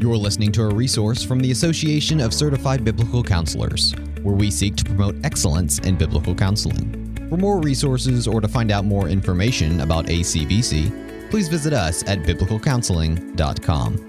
You're listening to a resource from the Association of Certified Biblical Counselors, where we seek to promote excellence in biblical counseling. For more resources or to find out more information about ACBC, please visit us at biblicalcounseling.com.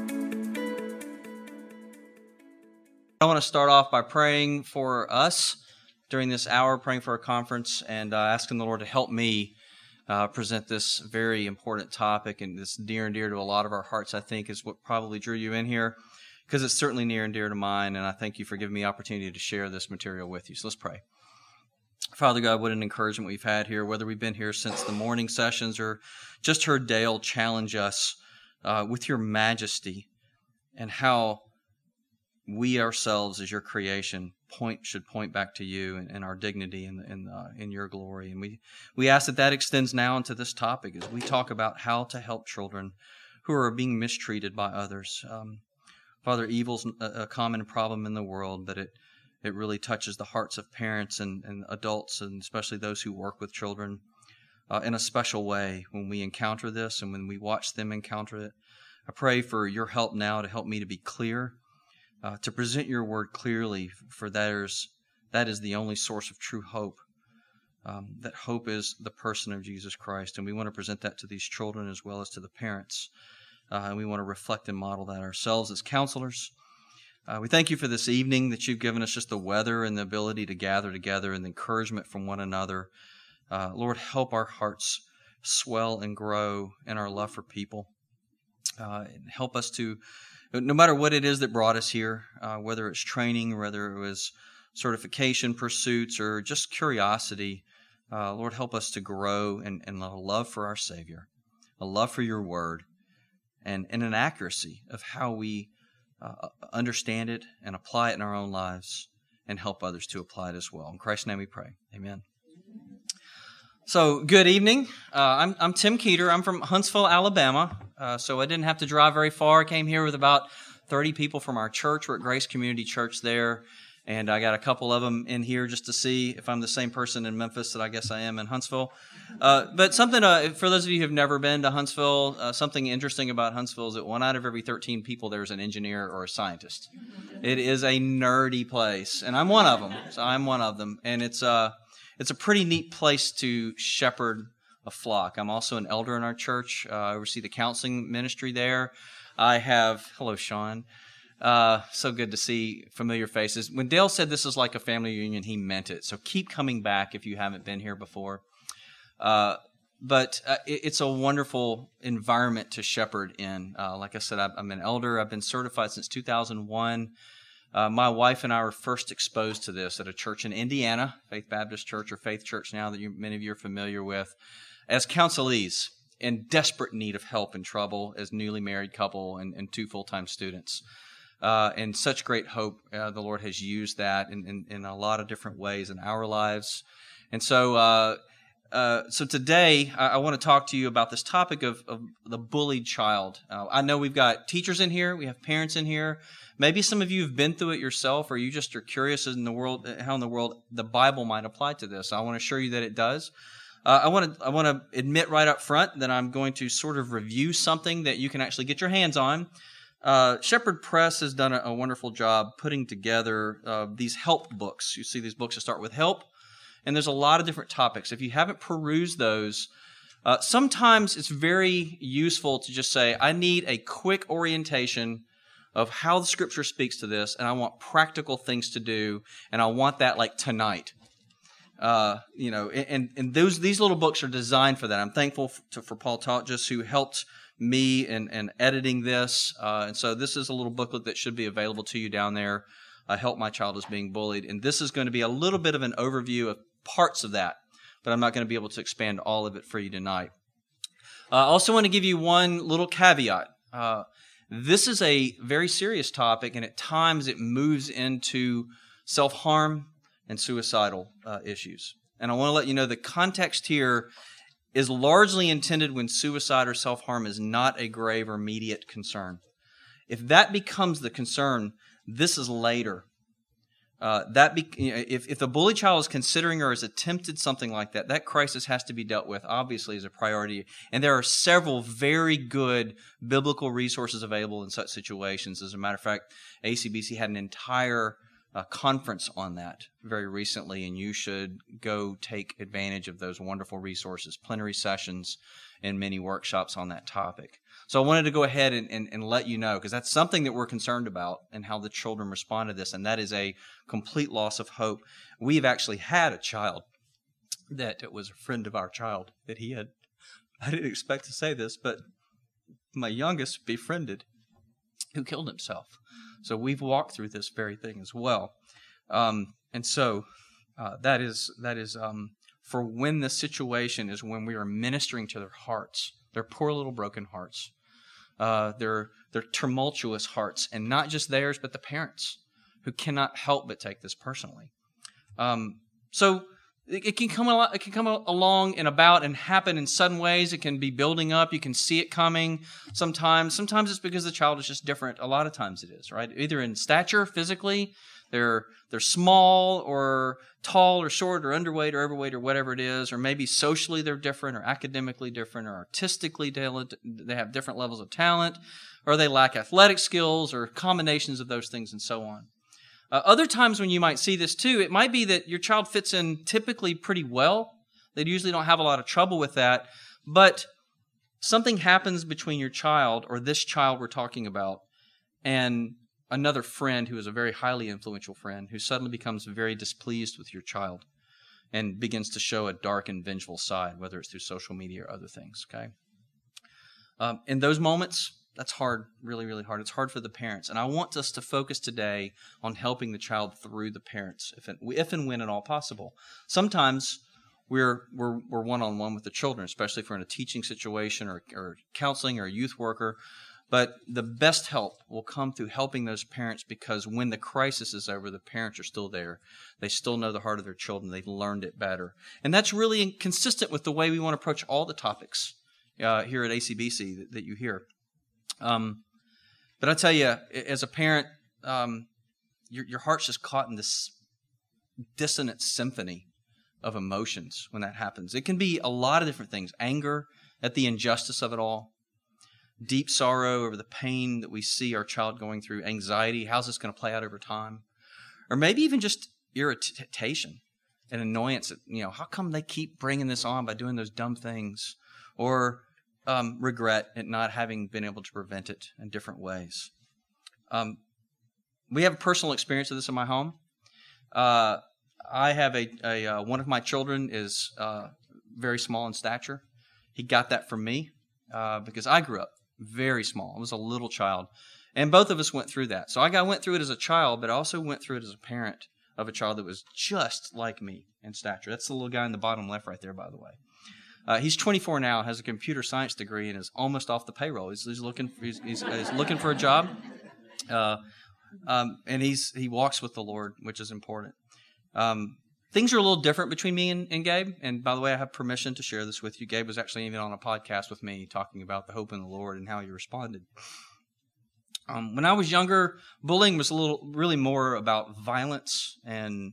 I want to start off by praying for us during this hour, praying for our conference, and asking the Lord to help me present this very important topic, and this near and dear to a lot of our hearts, I think, is what probably drew you in here, because it's certainly near and dear to mine, and I thank you for giving me the opportunity to share this material with you. So let's pray. Father God, what an encouragement we've had here, whether we've been here since the morning sessions or just heard Dale challenge us with your majesty and how we ourselves as your creation should point back to you and our dignity in your glory. And we ask that extends now into this topic as we talk about how to help children who are being mistreated by others. Father, evil's a common problem in the world, but it really touches the hearts of parents and adults, and especially those who work with children in a special way when we encounter this and when we watch them encounter it. I pray for your help now to help me to be clear, to present your word clearly, for that is the only source of true hope. That hope is the person of Jesus Christ, and we want to present that to these children as well as to the parents. And we want to reflect and model that ourselves as counselors. We thank you for this evening, that you've given us just the weather and the ability to gather together and the encouragement from one another. Lord, help our hearts swell and grow in our love for people. And help us to, no matter what it is that brought us here, whether it's training, whether it was certification pursuits, or just curiosity, Lord, help us to grow in a love for our Savior, a love for your word, and an accuracy of how we understand it and apply it in our own lives and help others to apply it as well. In Christ's name we pray. Amen. So, good evening. I'm Tim Keeter. I'm from Huntsville, Alabama. So I didn't have to drive very far. I came here with about 30 people from our church. We're at Grace Community Church there. And I got a couple of them in here just to see if I'm the same person in Memphis that I guess I am in Huntsville. But something, for those of you who have never been to Huntsville, something interesting about Huntsville is that 1 out of every 13 people there is an engineer or a scientist. It is a nerdy place, and I'm one of them. So I'm one of them. And it's a pretty neat place to shepherd a flock. I'm also an elder in our church. I oversee the counseling ministry there. Hello, Sean. So good to see familiar faces. When Dale said this is like a family reunion, he meant it. So keep coming back if you haven't been here before. But it's a wonderful environment to shepherd in. Like I said, I'm an elder. I've been certified since 2001. My wife and I were first exposed to this at a church in Indiana, Faith Baptist Church, or Faith Church now, that many of you are familiar with, as counselees in desperate need of help and trouble as newly married couple and 2 full-time students. And such great hope. The Lord has used that in a lot of different ways in our lives. And so today I want to talk to you about this topic of the bullied child. I know we've got teachers in here. We have parents in here. Maybe some of you have been through it yourself, or you just are curious how in the world the Bible might apply to this. I want to assure you that it does. I want to admit right up front that I'm going to sort of review something that you can actually get your hands on. Shepherd Press has done a wonderful job putting together these help books. You see these books that start with help, and there's a lot of different topics. If you haven't perused those, sometimes it's very useful to just say, I need a quick orientation of how the Scripture speaks to this, and I want practical things to do, and I want that like tonight. And these little books are designed for that. I'm thankful for Paul Tautges, who helped me in editing this. And so this is a little booklet that should be available to you down there. Help My Child Is Being Bullied. And this is going to be a little bit of an overview of parts of that, but I'm not going to be able to expand all of it for you tonight. I also want to give you one little caveat. This is a very serious topic, and at times it moves into self-harm and suicidal issues. And I want to let you know the context here is largely intended when suicide or self-harm is not a grave or immediate concern. If that becomes the concern, this is later. if the bully child is considering or has attempted something like that, that crisis has to be dealt with, obviously, as a priority. And there are several very good biblical resources available in such situations. As a matter of fact, ACBC had an entire conference on that very recently, and you should go take advantage of those wonderful resources, plenary sessions and many workshops on that topic. So I wanted to go ahead and let you know, because that's something that we're concerned about and how the children respond to this, and that is a complete loss of hope. We've actually had a child that was a friend of our child that he had, I didn't expect to say this, but my youngest befriended, who killed himself. So we've walked through this very thing as well. And so that is for when the situation is when we are ministering to their hearts, their poor little broken hearts, their tumultuous hearts, and not just theirs, but the parents who cannot help but take this personally. So it can come along and about and happen in sudden ways. It can be building up. You can see it coming sometimes. Sometimes it's because the child is just different. A lot of times it is, right? Either in stature, physically, they're small or tall or short or underweight or overweight or whatever it is, or maybe socially they're different or academically different or artistically they have different levels of talent, or they lack athletic skills or combinations of those things and so on. Other times when you might see this too, it might be that your child fits in typically pretty well. They usually don't have a lot of trouble with that, but something happens between your child or this child we're talking about and another friend who is a very highly influential friend who suddenly becomes very displeased with your child and begins to show a dark and vengeful side, whether it's through social media or other things, okay? In those moments, that's hard, really, really hard. It's hard for the parents. And I want us to focus today on helping the child through the parents, if and when at all possible. Sometimes we're one-on-one with the children, especially if we're in a teaching situation or counseling or a youth worker. But the best help will come through helping those parents, because when the crisis is over, the parents are still there. They still know the heart of their children. They've learned it better. And that's really consistent with the way we want to approach all the topics here at ACBC that you hear. But I tell you, as a parent, your heart's just caught in this dissonant symphony of emotions when that happens. It can be a lot of different things. Anger at the injustice of it all. Deep sorrow over the pain that we see our child going through. Anxiety, how's this going to play out over time? Or maybe even just irritation and annoyance at, how come they keep bringing this on by doing those dumb things? Or regret at not having been able to prevent it in different ways. We have a personal experience of this in my home. I have one of my children is very small in stature. He got that from me because I grew up very small. I was a little child. And both of us went through that. So I went through it as a child, but I also went through it as a parent of a child that was just like me in stature. That's the little guy in the bottom left right there, by the way. He's 24 now, has a computer science degree, and is almost off the payroll. He's looking for a job, and he walks with the Lord, which is important. Things are a little different between me and Gabe. And by the way, I have permission to share this with you. Gabe was actually even on a podcast with me talking about the hope in the Lord and how he responded. When I was younger, bullying was really more about violence and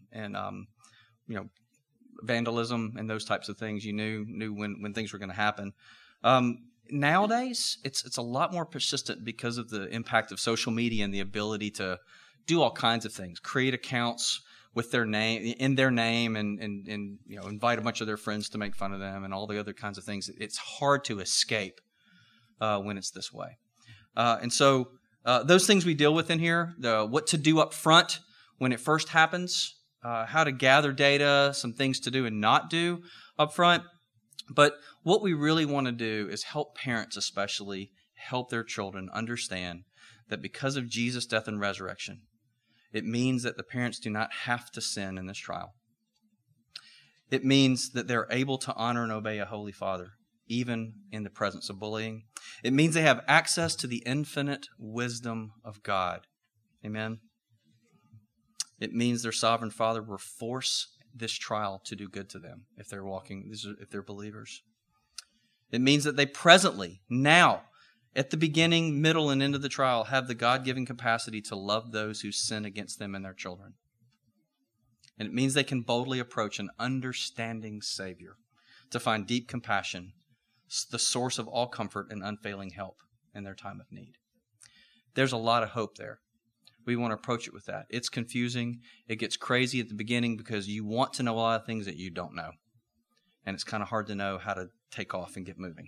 vandalism and those types of things. You knew when things were going to happen. Nowadays, it's a lot more persistent because of the impact of social media and the ability to do all kinds of things, create accounts with their name and invite a bunch of their friends to make fun of them and all the other kinds of things. It's hard to escape when it's this way. And so those things we deal with in here, what to do up front when it first happens, how to gather data, some things to do and not do up front. But what we really want to do is help parents especially help their children understand that because of Jesus' death and resurrection, it means that the parents do not have to sin in this trial. It means that they're able to honor and obey a holy Father, even in the presence of bullying. It means they have access to the infinite wisdom of God. Amen. It means their sovereign Father will force this trial to do good to them if they're believers. It means that they presently, now, at the beginning, middle, and end of the trial, have the God-given capacity to love those who sin against them and their children. And it means they can boldly approach an understanding Savior to find deep compassion, the source of all comfort and unfailing help in their time of need. There's a lot of hope there. We want to approach it with that. It's confusing. It gets crazy at the beginning because you want to know a lot of things that you don't know. And it's kind of hard to know how to take off and get moving.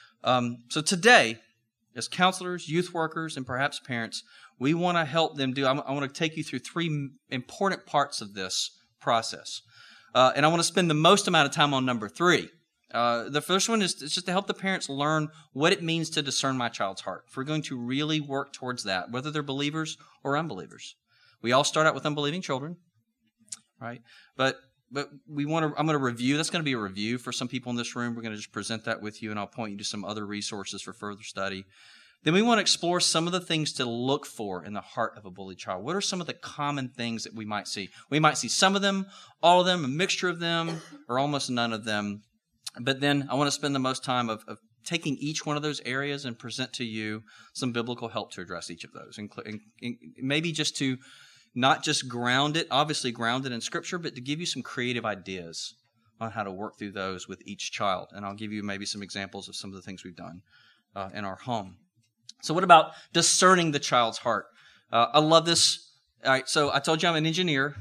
So today, as counselors, youth workers, and perhaps parents, we want to help them I want to take you through three important parts of this process. And I want to spend the most amount of time on number 3. The first one is just to help the parents learn what it means to discern my child's heart. If we're going to really work towards that, whether they're believers or unbelievers. We all start out with unbelieving children, right? But I'm going to review. That's going to be a review for some people in this room. We're going to just present that with you, and I'll point you to some other resources for further study. Then we want to explore some of the things to look for in the heart of a bullied child. What are some of the common things that we might see? We might see some of them, all of them, a mixture of them, or almost none of them. But then I want to spend the most time of taking each one of those areas and present to you some biblical help to address each of those. And maybe just to not just obviously ground it in Scripture, but to give you some creative ideas on how to work through those with each child. And I'll give you maybe some examples of some of the things we've done in our home. So what about discerning the child's heart? I love this. All right, so I told you I'm an engineer.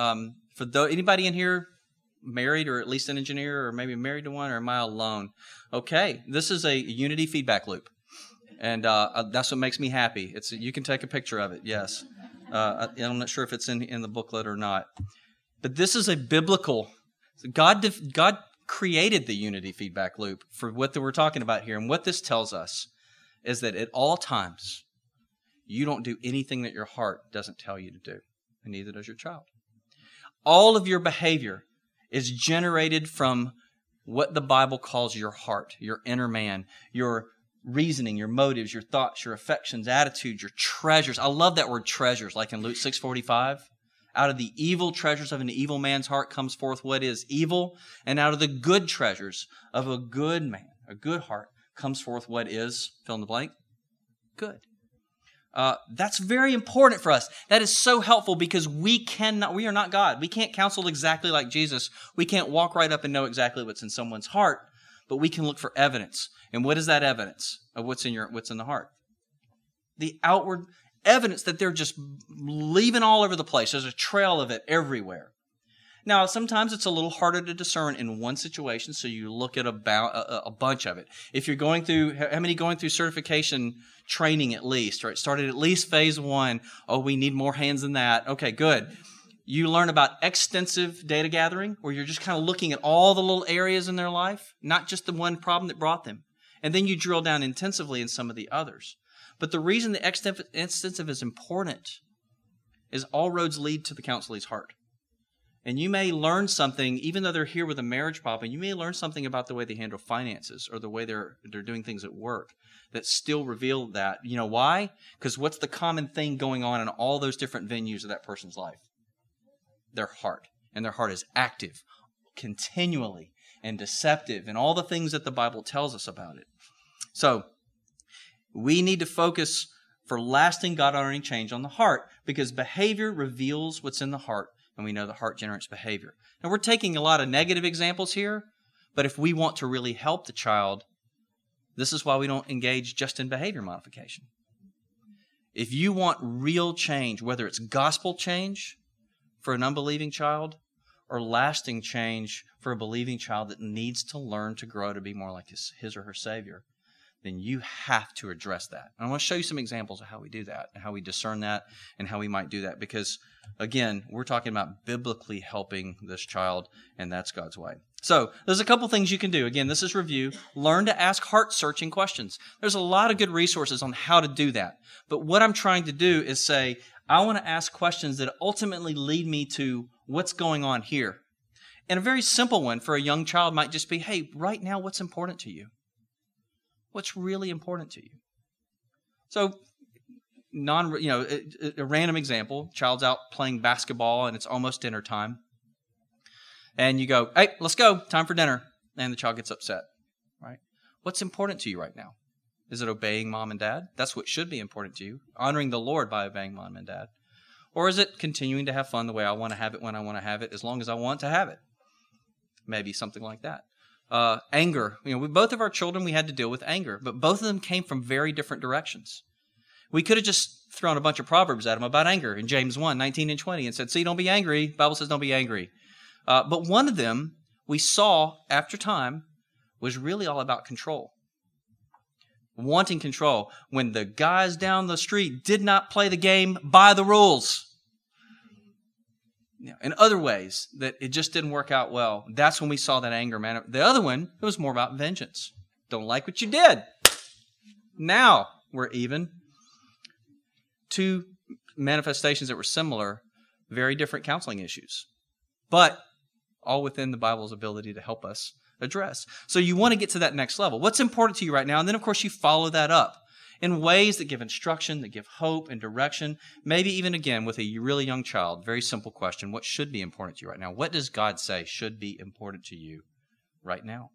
Anybody in here married or at least an engineer or maybe married to one, or am I alone? Okay, this is a unity feedback loop. And that's what makes me happy. You can take a picture of it, yes. I'm not sure if it's in the booklet or not. But this is a biblical. God created the unity feedback loop for what we're talking about here. And what this tells us is that at all times, you don't do anything that your heart doesn't tell you to do. And neither does your child. All of your behavior is generated from what the Bible calls your heart, your inner man, your reasoning, your motives, your thoughts, your affections, attitudes, your treasures. I love that word treasures, like in Luke 6:45. Out of the evil treasures of an evil man's heart comes forth what is evil, and out of the good treasures of a good man, a good heart, comes forth what is, fill in the blank, good. That's very important for us. That is so helpful because we are not God. We can't counsel exactly like Jesus. We can't walk right up and know exactly what's in someone's heart, but we can look for evidence. And what is that evidence of what's in the heart? The outward evidence that they're just leaving all over the place. There's a trail of it everywhere. Now, sometimes it's a little harder to discern in one situation, so you look at a bunch of it. If you're going through certification training at least, right? Started at least phase 1. Oh, we need more hands than that. Okay, good. You learn about extensive data gathering, where you're just kind of looking at all the little areas in their life, not just the one problem that brought them. And then you drill down intensively in some of the others. But the reason the extensive is important is all roads lead to the counselee's heart. And you may learn something, even though they're here with a marriage problem, you may learn something about the way they handle finances or the way they're doing things at work that still reveal that. You know why? Because what's the common thing going on in all those different venues of that person's life? Their heart. And their heart is active continually and deceptive and all the things that the Bible tells us about it. So we need to focus for lasting God-honoring change on the heart, because behavior reveals what's in the heart. And we know the heart generates behavior. Now, we're taking a lot of negative examples here, but if we want to really help the child, this is why we don't engage just in behavior modification. If you want real change, whether it's gospel change for an unbelieving child or lasting change for a believing child that needs to learn to grow to be more like his or her Savior, then you have to address that. And I want to show you some examples of how we do that, and how we discern that, and how we might do that. Because, again, we're talking about biblically helping this child, and that's God's way. So there's a couple things you can do. Again, this is review. Learn to ask heart-searching questions. There's a lot of good resources on how to do that. But what I'm trying to do is say, I want to ask questions that ultimately lead me to what's going on here. And a very simple one for a young child might just be, hey, right now, what's important to you? What's really important to you? So, a random example, child's out playing basketball and it's almost dinner time. And you go, hey, let's go, time for dinner. And the child gets upset, right? What's important to you right now? Is it obeying mom and dad? That's what should be important to you. Honoring the Lord by obeying mom and dad. Or is it continuing to have fun the way I want to have it when I want to have it, as long as I want to have it? Maybe something like that. Anger. With both of our children, we had to deal with anger, but both of them came from very different directions. We could have just thrown a bunch of proverbs at them about anger in James 1, 19 and 20, and said, see, don't be angry. The Bible says don't be angry. But one of them, we saw after time, was really all about control. Wanting control. When the guys down the street did not play the game by the rules. In other ways, that it just didn't work out well. That's when we saw that anger, man. The other one, it was more about vengeance. Don't like what you did. Now we're even. Two manifestations that were similar, very different counseling issues, but all within the Bible's ability to help us address. So you want to get to that next level. What's important to you right now? And then, of course, you follow that up in ways that give instruction, that give hope and direction. Maybe even, again, with a really young child, very simple question. What should be important to you right now? What does God say should be important to you right now?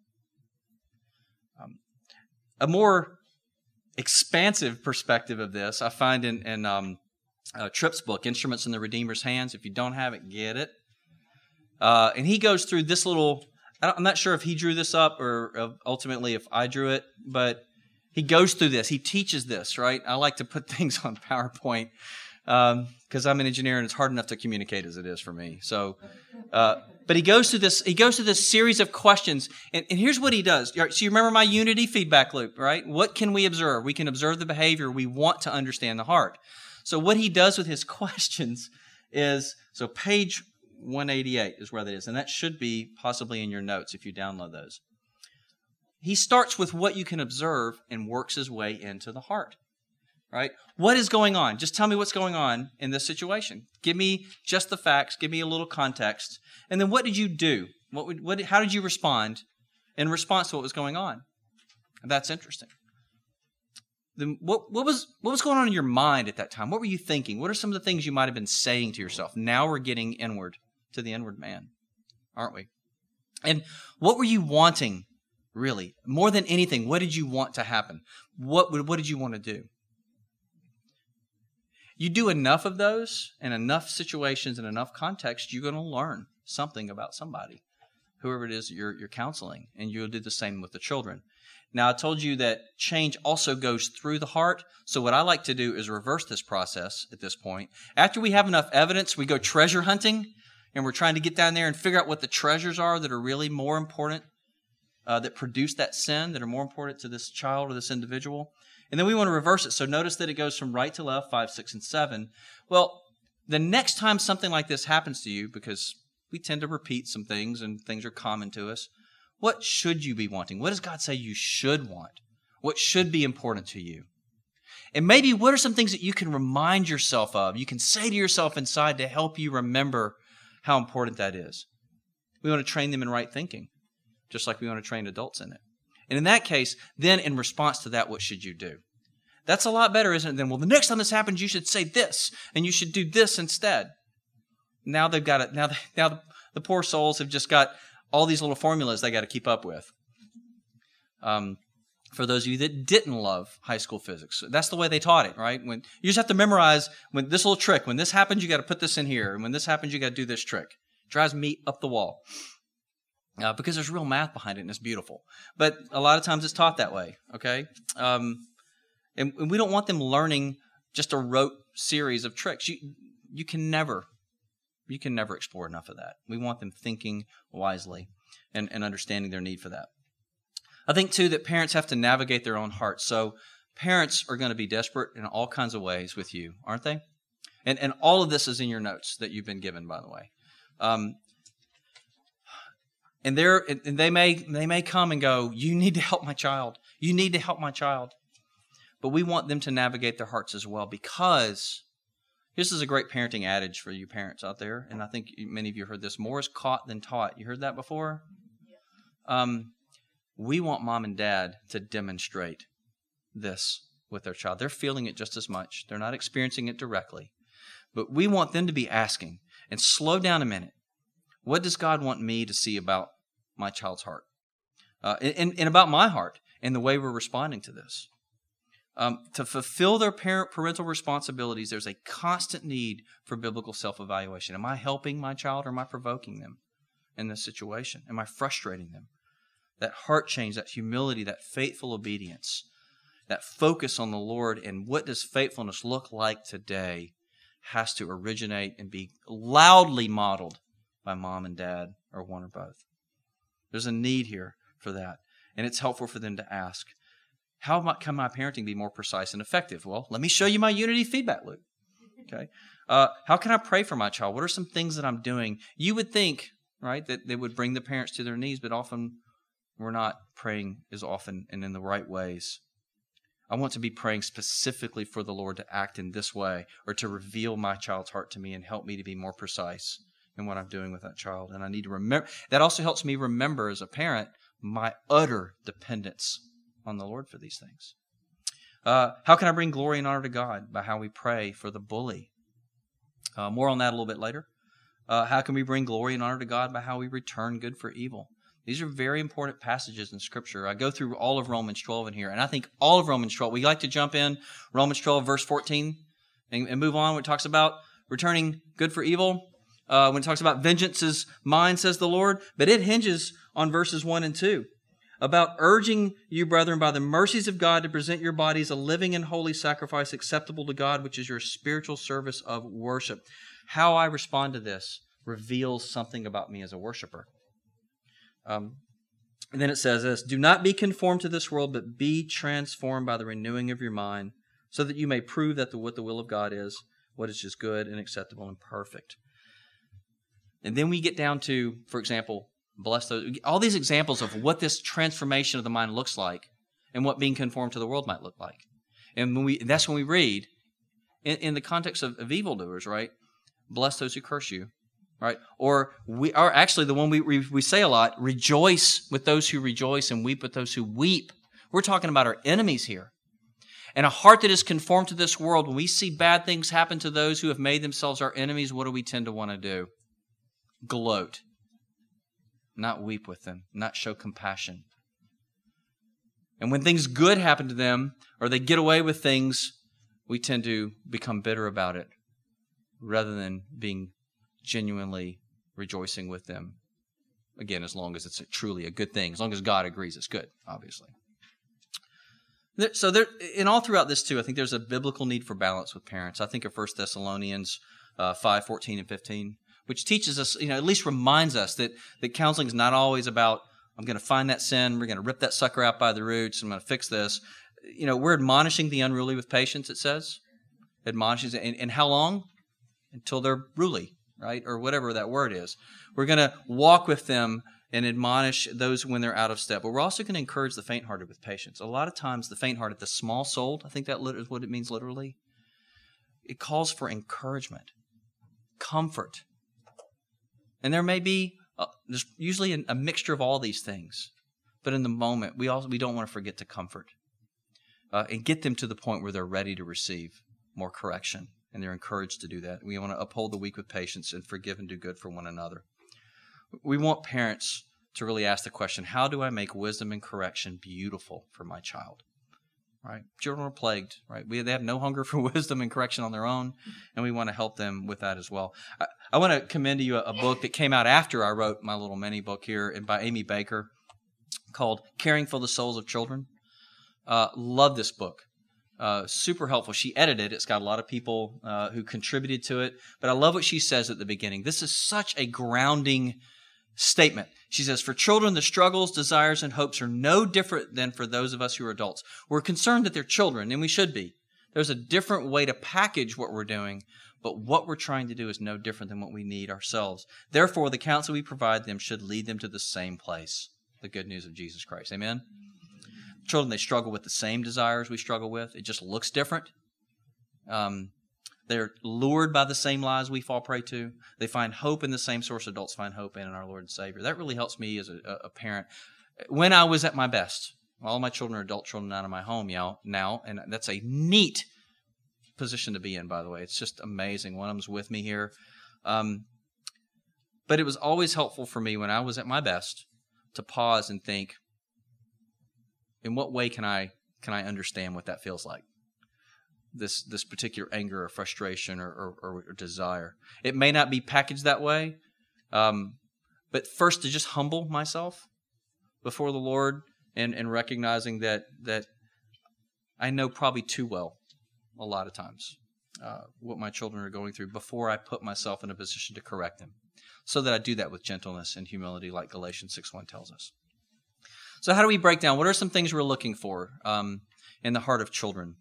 A more expansive perspective of this I find in Tripp's book, Instruments in the Redeemer's Hands. If you don't have it, get it. And he goes through this little, I'm not sure if he drew this up or ultimately if I drew it, but he goes through this. He teaches this, right? I like to put things on PowerPoint because I'm an engineer and it's hard enough to communicate as it is for me. So, but he goes through this. He goes through this series of questions, and here's what he does. So you remember my unity feedback loop, right? What can we observe? We can observe the behavior. We want to understand the heart. So what he does with his questions is, so page 188 is where that is, and that should be possibly in your notes if you download those. He starts with what you can observe and works his way into the heart, right? What is going on? Just tell me what's going on in this situation. Give me just the facts. Give me a little context. And then what did you do? How did you respond in response to what was going on? That's interesting. Then what was going on in your mind at that time? What were you thinking? What are some of the things you might have been saying to yourself? Now we're getting inward to the inward man, aren't we? And what were you wanting? Really, more than anything, what did you want to happen? What did you want to do? You do enough of those in enough situations and enough context, you're going to learn something about somebody, whoever it is that you're counseling, and you'll do the same with the children. Now, I told you that change also goes through the heart, so what I like to do is reverse this process at this point. After we have enough evidence, we go treasure hunting, and we're trying to get down there and figure out what the treasures are that are really more important, that produce that sin, that are more important to this child or this individual. And then we want to reverse it. So notice that it goes from right to left, 5, 6, and 7. Well, the next time something like this happens to you, because we tend to repeat some things and things are common to us, what should you be wanting? What does God say you should want? What should be important to you? And maybe what are some things that you can remind yourself of? You can say to yourself inside to help you remember how important that is. We want to train them in right thinking, just like we want to train adults in it. And in that case, then in response to that, what should you do? That's a lot better, isn't it? Then, well, the next time this happens, you should say this, and you should do this instead. Now they've got it. Now the poor souls have just got all these little formulas they got to keep up with. For those of you that didn't love high school physics, that's the way they taught it, right? When you just have to memorize when this little trick. When this happens, you got to put this in here, and when this happens, you got to do this trick. Drives me up the wall. Because there's real math behind it, and it's beautiful. But a lot of times it's taught that way, okay? And we don't want them learning just a rote series of tricks. You can never explore enough of that. We want them thinking wisely and understanding their need for that. I think, too, that parents have to navigate their own hearts. So parents are going to be desperate in all kinds of ways with you, aren't they? And all of this is in your notes that you've been given, by the way. And they may come and go, you need to help my child. You need to help my child. But we want them to navigate their hearts as well, because this is a great parenting adage for you parents out there, and I think many of you heard this. More is caught than taught. You heard that before? We want mom and dad to demonstrate this with their child. They're feeling it just as much. They're not experiencing it directly. But we want them to be asking, and slow down a minute. What does God want me to see about my child's heart? And about my heart and the way we're responding to this? To fulfill their parental responsibilities, there's a constant need for biblical self-evaluation. Am I helping my child or am I provoking them in this situation? Am I frustrating them? That heart change, that humility, that faithful obedience, that focus on the Lord and what does faithfulness look like today has to originate and be loudly modeled by mom and dad or one or both. There's a need here for that. And it's helpful for them to ask, how can my parenting be more precise and effective? Well, let me show you my Unity feedback loop. Okay. How can I pray for my child? What are some things that I'm doing? You would think, right, that they would bring the parents to their knees, but often we're not praying as often and in the right ways. I want to be praying specifically for the Lord to act in this way or to reveal my child's heart to me and help me to be more precise in what I'm doing with that child. And I need to remember, that also helps me remember as a parent my utter dependence on the Lord for these things. How can I bring glory and honor to God? By how we pray for the bully. More on that a little bit later. How can we bring glory and honor to God? By how we return good for evil. These are very important passages in Scripture. I go through all of Romans 12 in here, and I think all of Romans 12, we like to jump in Romans 12, verse 14, and move on when it talks about returning good for evil. When it talks about vengeance is mine, says the Lord, but it hinges on verses 1 and 2. About urging you, brethren, by the mercies of God, to present your bodies a living and holy sacrifice acceptable to God, which is your spiritual service of worship. How I respond to this reveals something about me as a worshiper. And then it says this, do not be conformed to this world, but be transformed by the renewing of your mind, so that you may prove that what the will of God is, what is just good and acceptable and perfect. And then we get down to, for example, bless those, all these examples of what this transformation of the mind looks like and what being conformed to the world might look like. And that's when we read, in the context of evildoers, right? Bless those who curse you, right? Or actually the one we say a lot, rejoice with those who rejoice and weep with those who weep. We're talking about our enemies here. And a heart that is conformed to this world, when we see bad things happen to those who have made themselves our enemies, what do we tend to want to do? Gloat. Not weep with them, not show compassion. And when things good happen to them, or they get away with things, we tend to become bitter about it, rather than being genuinely rejoicing with them. Again, as long as it's truly a good thing, as long as God agrees it's good, obviously. So in all throughout this too, I think there's a biblical need for balance with parents. I think of 1 Thessalonians 5:14 and 15. Which teaches us, at least reminds us that counseling is not always about, I'm going to find that sin, we're going to rip that sucker out by the roots, I'm going to fix this. We're admonishing the unruly with patience, it says. Admonishing, and how long? Until they're ruly, right? Or whatever that word is. We're going to walk with them and admonish those when they're out of step. But we're also going to encourage the faint-hearted with patience. A lot of times the faint-hearted, the small-souled, I think that is what it means literally. It calls for encouragement, comfort. And there may be, there's usually a mixture of all these things. But in the moment, we don't want to forget to comfort and get them to the point where they're ready to receive more correction. And they're encouraged to do that. We want to uphold the weak with patience and forgive and do good for one another. We want parents to really ask the question, how do I make wisdom and correction beautiful for my child? Right? Children are plagued, right? They have no hunger for wisdom and correction on their own, and we want to help them with that as well. I want to commend to you a book that came out after I wrote my little mini book here, and by Amy Baker, called Caring for the Souls of Children. Love this book. Super helpful. She edited it. It's got a lot of people who contributed to it, but I love what she says at the beginning. This is such a grounding statement. She says, for children, the struggles, desires, and hopes are no different than for those of us who are adults. We're concerned that they're children, and we should be. There's a different way to package what we're doing, but what we're trying to do is no different than what we need ourselves. Therefore, the counsel we provide them should lead them to the same place, the good news of Jesus Christ. Amen? Children, they struggle with the same desires we struggle with. It just looks different. They're lured by the same lies we fall prey to. They find hope in the same source adults find hope in our Lord and Savior. That really helps me as a parent. When I was at my best, all my children are adult children out of my home now, and that's a neat position to be in, by the way. It's just amazing. One of them's with me here. But it was always helpful for me when I was at my best to pause and think, in what way can I can I understand what that feels like? This particular anger or frustration or desire. It may not be packaged that way, but first to just humble myself before the Lord and recognizing that I know probably too well a lot of times what my children are going through before I put myself in a position to correct them, so that I do that with gentleness and humility like Galatians 6:1 tells us. So how do we break down? What are some things we're looking for in the heart of children?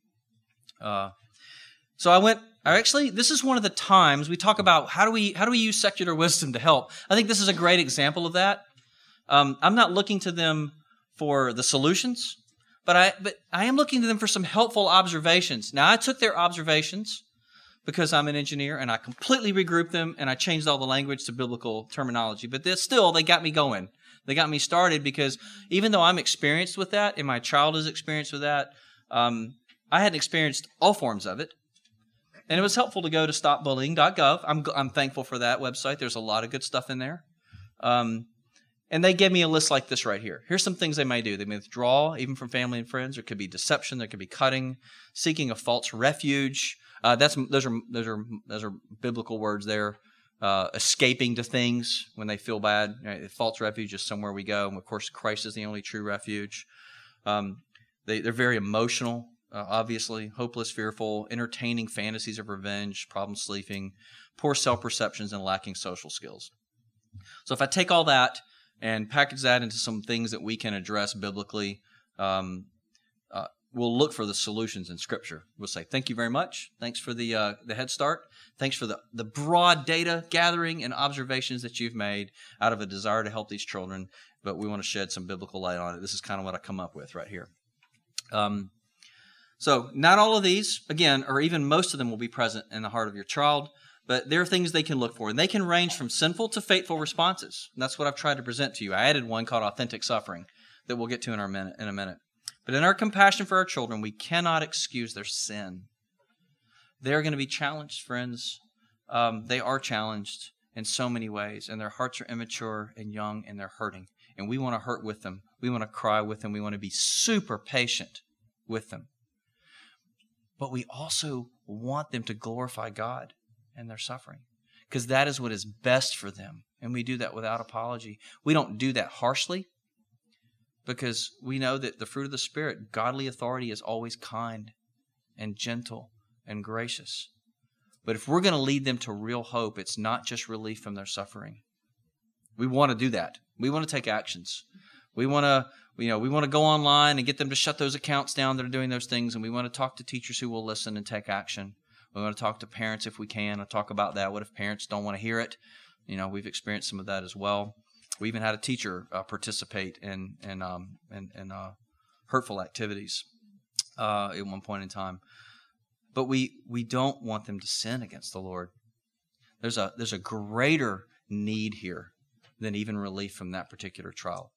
This is one of the times we talk about how do we use secular wisdom to help. I think this is a great example of that. I'm not looking to them for the solutions, but I am looking to them for some helpful observations. Now, I took their observations because I'm an engineer, and I completely regrouped them, and I changed all the language to biblical terminology. But they got me going. They got me started, because even though I'm experienced with that, and my child is experienced with that, I hadn't experienced all forms of it. And it was helpful to go to stopbullying.gov. I'm thankful for that website. There's a lot of good stuff in there. And they gave me a list like this right here. Here's some things they may do. They may withdraw, even from family and friends. There could be deception. There could be cutting, seeking a false refuge. Those are biblical words there. Escaping to things when they feel bad. False refuge is somewhere we go. And of course, Christ is the only true refuge. They're very emotional, obviously, hopeless, fearful, entertaining fantasies of revenge, problem sleeping, poor self-perceptions, and lacking social skills. So if I take all that and package that into some things that we can address biblically, we'll look for the solutions in Scripture. We'll say, thank you very much. Thanks for the head start. Thanks for the broad data gathering and observations that you've made out of a desire to help these children, but we want to shed some biblical light on it. This is kind of what I come up with right here. So not all of these, again, or even most of them will be present in the heart of your child, but there are things they can look for, and they can range from sinful to faithful responses. And that's what I've tried to present to you. I added one called authentic suffering that we'll get to in a minute. But in our compassion for our children, we cannot excuse their sin. They're going to be challenged, friends. They are challenged in so many ways, and their hearts are immature and young, and they're hurting. And we want to hurt with them. We want to cry with them. We want to be super patient with them. But we also want them to glorify God in their suffering, because that is what is best for them. And we do that without apology. We don't do that harshly, because we know that the fruit of the Spirit, godly authority, is always kind and gentle and gracious. But if we're going to lead them to real hope, it's not just relief from their suffering. We want to do that. We want to take actions. We want to go online and get them to shut those accounts down that are doing those things, and we want to talk to teachers who will listen and take action. We want to talk to parents if we can. I'll talk about that. What if parents don't want to hear it? We've experienced some of that as well. We even had a teacher participate in hurtful activities at one point in time. But we don't want them to sin against the Lord. There's a greater need here than even relief from that particular trial.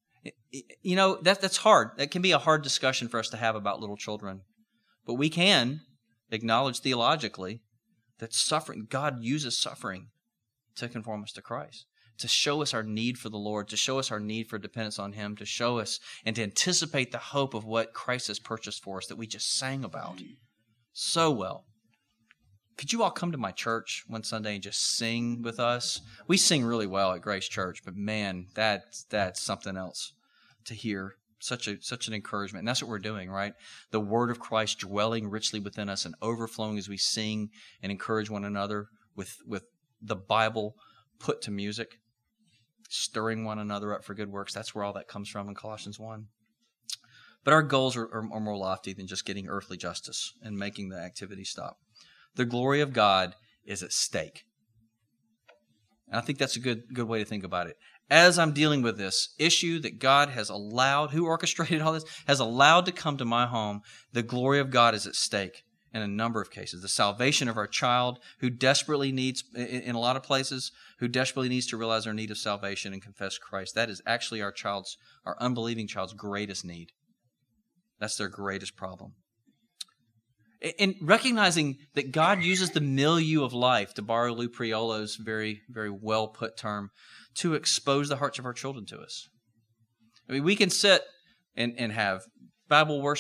That's hard. That can be a hard discussion for us to have about little children. But we can acknowledge theologically that God uses suffering to conform us to Christ, to show us our need for the Lord, to show us our need for dependence on Him, to show us and to anticipate the hope of what Christ has purchased for us that we just sang about so well. Could you all come to my church one Sunday and just sing with us? We sing really well at Grace Church, but man, that's something else to hear. Such an encouragement. And that's what we're doing, right? The Word of Christ dwelling richly within us and overflowing as we sing and encourage one another with the Bible put to music, stirring one another up for good works. That's where all that comes from in Colossians 1. But our goals are more lofty than just getting earthly justice and making the activity stop. The glory of God is at stake. And I think that's a good way to think about it. As I'm dealing with this issue that God has allowed, who orchestrated all this, has allowed to come to my home, the glory of God is at stake in a number of cases. The salvation of our child, who desperately needs, in a lot of places, who desperately needs to realize their need of salvation and confess Christ. That is actually our unbelieving child's greatest need. That's their greatest problem. And recognizing that God uses the milieu of life, to borrow Lou Priolo's very, very well put term, to expose the hearts of our children to us. I mean, we can sit and have Bible worship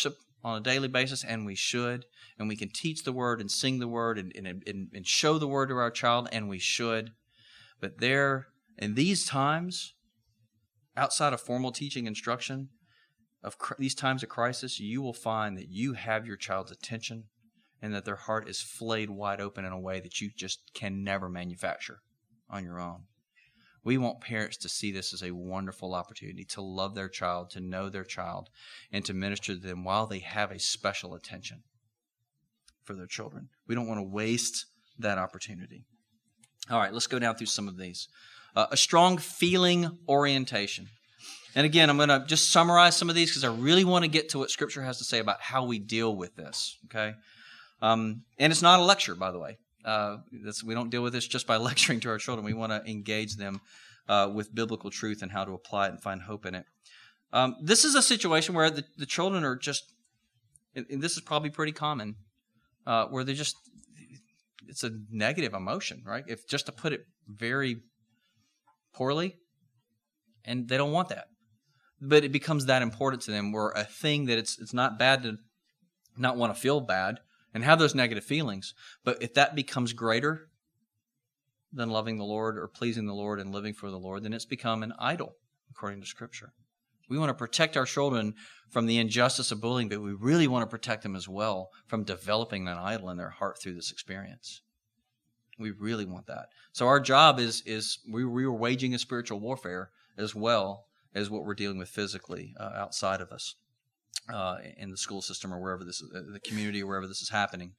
on a daily basis, and we should. And we can teach the Word and sing the Word and show the Word to our child, and we should. But there, in these times, outside of formal teaching instruction, of these times of crisis, you will find that you have your child's attention and that their heart is flayed wide open in a way that you just can never manufacture on your own. We want parents to see this as a wonderful opportunity to love their child, to know their child, and to minister to them while they have a special attention for their children. We don't want to waste that opportunity. All right, let's go down through some of these. A strong feeling orientation. And again, I'm going to just summarize some of these because I really want to get to what Scripture has to say about how we deal with this, okay? And it's not a lecture, by the way. We don't deal with this just by lecturing to our children. We want to engage them with biblical truth and how to apply it and find hope in it. This is a situation where the children are just, and this is probably pretty common, where they're just, it's a negative emotion, right? If just to put it very poorly, and they don't want that. But it becomes that important to them where a thing that it's not bad to not want to feel bad and have those negative feelings. But if that becomes greater than loving the Lord or pleasing the Lord and living for the Lord, then it's become an idol, according to Scripture. We want to protect our children from the injustice of bullying, but we really want to protect them as well from developing an idol in their heart through this experience. We really want that. So our job is we are waging a spiritual warfare as well as what we're dealing with physically outside of us in the school system or wherever this is, the community or wherever this is happening.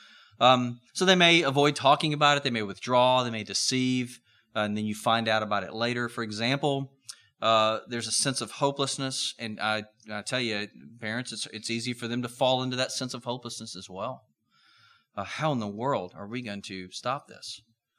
So they may avoid talking about it. They may withdraw. They may deceive. And then you find out about it later. For example, there's a sense of hopelessness. And I tell you, parents, it's easy for them to fall into that sense of hopelessness as well. How in the world are we going to stop this?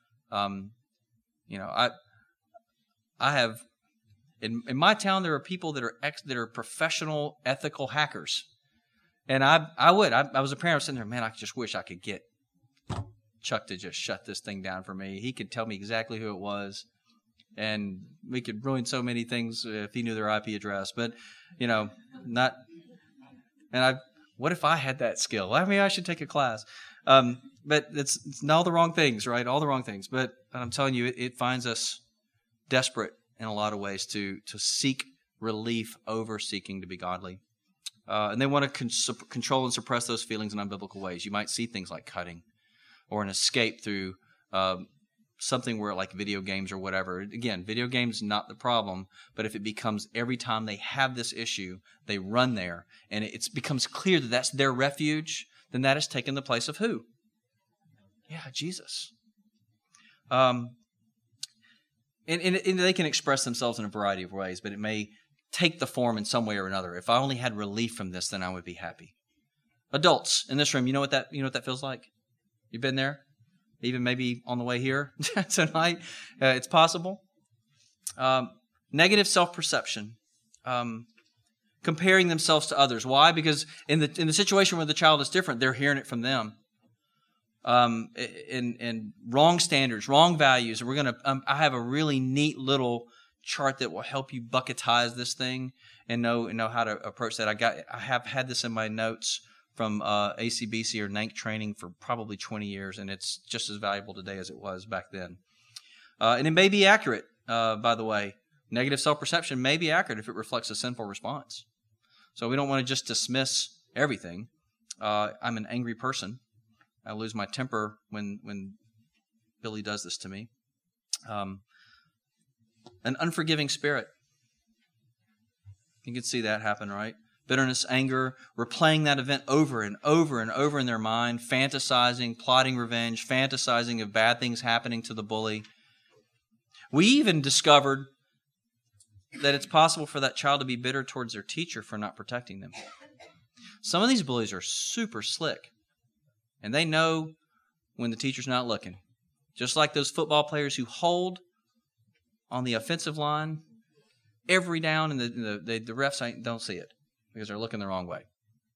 I have in my town there are people that are professional ethical hackers, and I was a parent sitting there, man, I just wish I could get Chuck to just shut this thing down for me. He could tell me exactly who it was, and we could ruin so many things if he knew their IP address. But not. And what if I had that skill? I mean, I should take a class. But it's all the wrong things, right? All the wrong things. But I'm telling you, it finds us desperate in a lot of ways to seek relief over seeking to be godly. And they want to control and suppress those feelings in unbiblical ways. You might see things like cutting or an escape through something where like video games or whatever. Again, video games not the problem, but if it becomes every time they have this issue, they run there, and it becomes clear that that's their refuge, then that has taken the place of who? Yeah, Jesus. And they can express themselves in a variety of ways, but it may take the form in some way or another. If I only had relief from this, then I would be happy. Adults in this room, you know what that feels like? You've been there? Even maybe on the way here tonight. It's possible. Negative self-perception. Comparing themselves to others. Why? Because in the situation where the child is different, they're hearing it from them. And wrong standards, wrong values. And we're going to. I have a really neat little chart that will help you bucketize this thing and know how to approach that. I have had this in my notes from ACBC or NANC training for probably 20 years, and it's just as valuable today as it was back then. And it may be accurate, by the way. Negative self-perception may be accurate if it reflects a sinful response. So we don't want to just dismiss everything. I'm an angry person. I lose my temper when Billy does this to me. An unforgiving spirit. You can see that happen, right? Bitterness, anger, replaying that event over and over and over in their mind, fantasizing, plotting revenge, fantasizing of bad things happening to the bully. We even discovered that it's possible for that child to be bitter towards their teacher for not protecting them. Some of these bullies are super slick, and they know when the teacher's not looking. Just like those football players who hold on the offensive line every down, and the refs don't see it because they're looking the wrong way.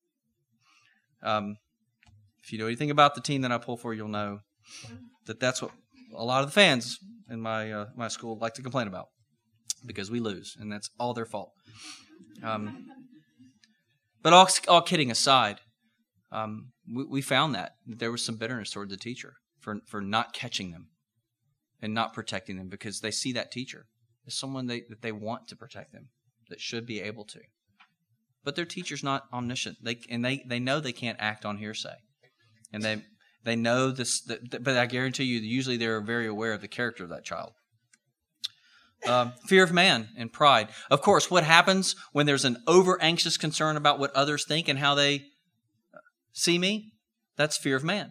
If you know anything about the team that I pull for, you'll know that that's what a lot of the fans in my school like to complain about, because we lose, and that's all their fault. But But all kidding aside, we found that there was some bitterness toward the teacher for not catching them and not protecting them, because they see that teacher as someone that they want to protect them, that should be able to. But their teacher's not omniscient. They know they can't act on hearsay. And they know this, but I guarantee you, usually they're very aware of the character of that child. Fear of man and pride. Of course, what happens when there's an over-anxious concern about what others think and how they see me? That's fear of man.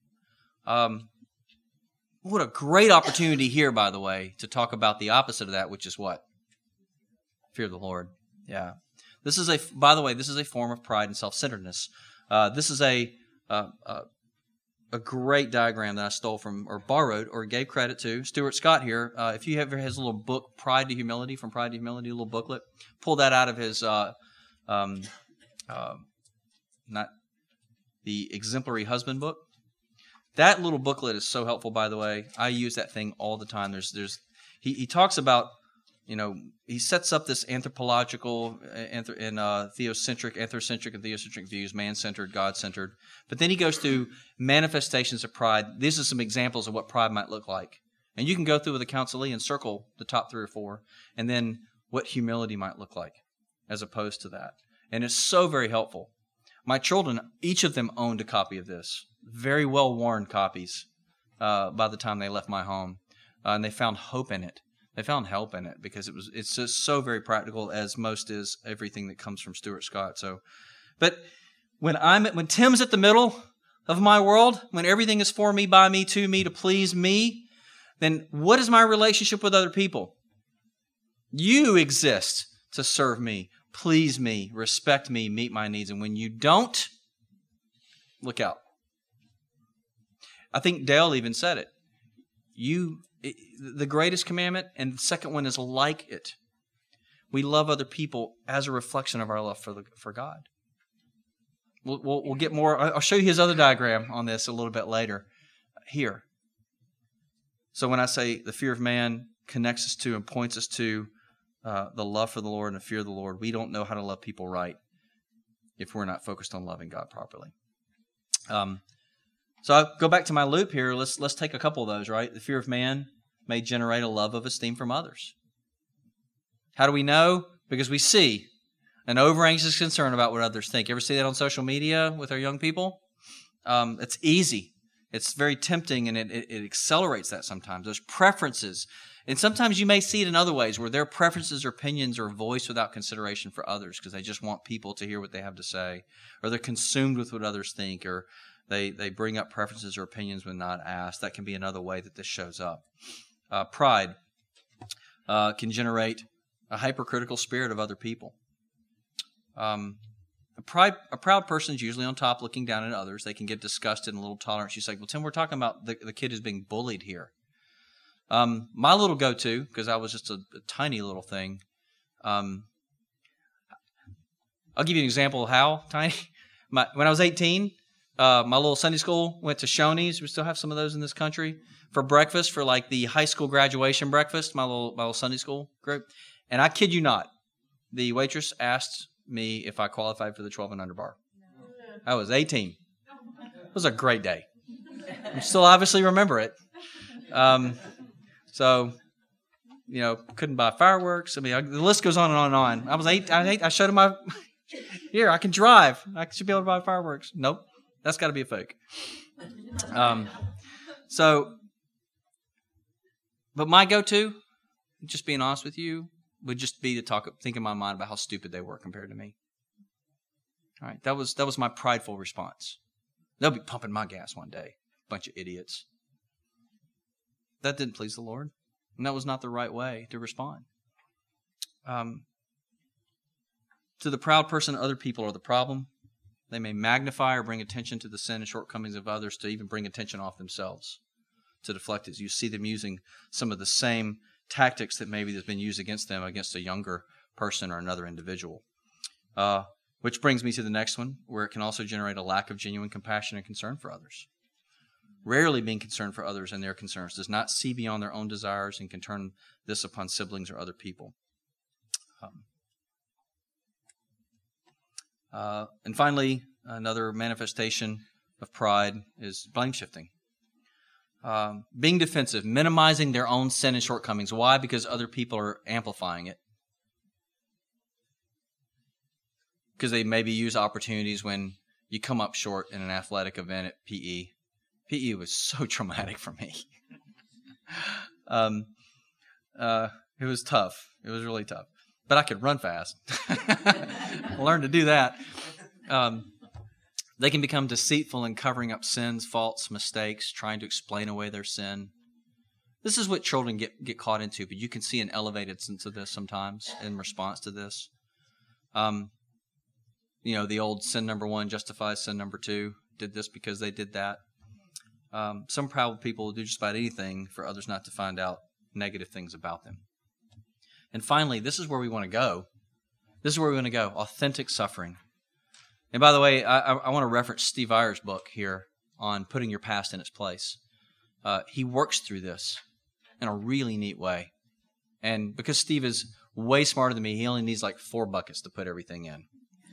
What a great opportunity here, by the way, to talk about the opposite of that, which is what? Fear of the Lord. Yeah. By the way, this is a form of pride and self-centeredness. This is a great diagram that I stole from, or borrowed, or gave credit to Stuart Scott here. If you have his little book, Pride to Humility, From Pride to Humility, a little booklet, pull that out of his, not the Exemplary Husband book. That little booklet is so helpful, by the way. I use that thing all the time. He talks about, he sets up this anthropological and theocentric, anthrocentric and theocentric views, man-centered, God-centered. But then he goes through manifestations of pride. These are some examples of what pride might look like. And you can go through with a counselee and circle the top 3 or 4, and then what humility might look like as opposed to that. And it's so very helpful. My children, each of them owned a copy of this, very well-worn copies by the time they left my home, and they found hope in it. They found help in it because it's just so very practical, as most is everything that comes from Stuart Scott. But when Tim's at the middle of my world, when everything is for me, by me, to please me, then what is my relationship with other people? You exist to serve me, please me, respect me, meet my needs. And when you don't, look out. I think Dale even said it. The greatest commandment, and the second one is like it. We love other people as a reflection of our love for God. We'll get more. I'll show you his other diagram on this a little bit later here. So when I say the fear of man connects us to and points us to the love for the Lord and the fear of the Lord, we don't know how to love people right if we're not focused on loving God properly. So I'll go back to my loop here. Let's take a couple of those, right? The fear of man may generate a love of esteem from others. How do we know? Because we see an over-anxious concern about what others think. You ever see that on social media with our young people? It's easy. It's very tempting, and it accelerates that sometimes. There's preferences. And sometimes you may see it in other ways where their preferences or opinions are voiced without consideration for others because they just want people to hear what they have to say, or they're consumed with what others think, or they bring up preferences or opinions when not asked. That can be another way that this shows up. Pride can generate a hypercritical spirit of other people. A proud person is usually on top looking down at others. They can get disgusted and a little tolerant. She's like, well, Tim, we're talking about the kid who's being bullied here. My little go-to, because I was just a tiny little thing, I'll give you an example of how tiny. When I was 18, my little Sunday school went to Shoney's. We still have some of those in this country for breakfast, for like the high school graduation breakfast, my little Sunday school group. And I kid you not, the waitress asked me if I qualified for the 12 and under bar. I was 18. It was a great day. I still obviously remember it. So, couldn't buy fireworks. I mean, the list goes on and on and on. I was 8. I showed him my, here, I can drive. I should be able to buy fireworks. Nope. That's got to be a fake. But my go-to, just being honest with you, would just be to think in my mind about how stupid they were compared to me. All right, that was my prideful response. They'll be pumping my gas one day, bunch of idiots. That didn't please the Lord, and that was not the right way to respond. To the proud person, other people are the problem. They may magnify or bring attention to the sin and shortcomings of others, to even bring attention off themselves, to deflect it. You see them using some of the same tactics that maybe has been used against them, against a younger person or another individual. Which brings me to the next one, where it can also generate a lack of genuine compassion and concern for others. Rarely being concerned for others and their concerns, does not see beyond their own desires, and can turn this upon siblings or other people. And finally, another manifestation of pride is blame shifting. Being defensive, minimizing their own sin and shortcomings. Why? Because other people are amplifying it. Because they maybe use opportunities when you come up short in an athletic event at PE. PE was so traumatic for me. It was tough. It was really tough. But I could run fast. I learned to do that. They can become deceitful in covering up sins, faults, mistakes, trying to explain away their sin. This is what children get caught into, but you can see an elevated sense of this sometimes in response to this. The old sin number one justifies sin number two, did this because they did that. Some proud people will do just about anything for others not to find out negative things about them. And finally, this is where we want to go. This is where we want to go, authentic suffering. And by the way, I want to reference Steve Eyer's book here on putting your past in its place. He works through this in a really neat way. And because Steve is way smarter than me, he only needs like 4 buckets to put everything in.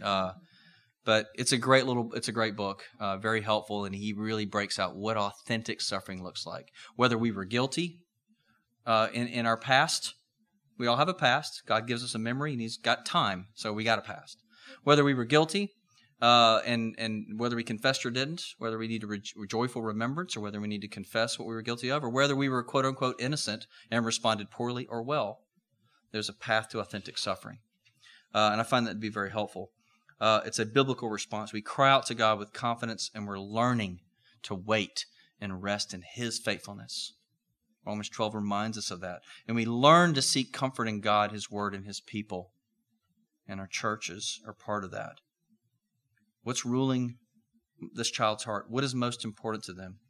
But it's a great book, very helpful, and he really breaks out what authentic suffering looks like. Whether we were guilty in our past, we all have a past. God gives us a memory, and He's got time, so we got a past. Whether we were guilty, and whether we confessed or didn't, whether we need a joyful remembrance, or whether we need to confess what we were guilty of, or whether we were quote unquote innocent and responded poorly or well, there's a path to authentic suffering, and I find that to be very helpful. It's a biblical response. We cry out to God with confidence, and we're learning to wait and rest in His faithfulness. Romans 12 reminds us of that. And we learn to seek comfort in God, His Word, and His people. And our churches are part of that. What's ruling this child's heart? What is most important to them?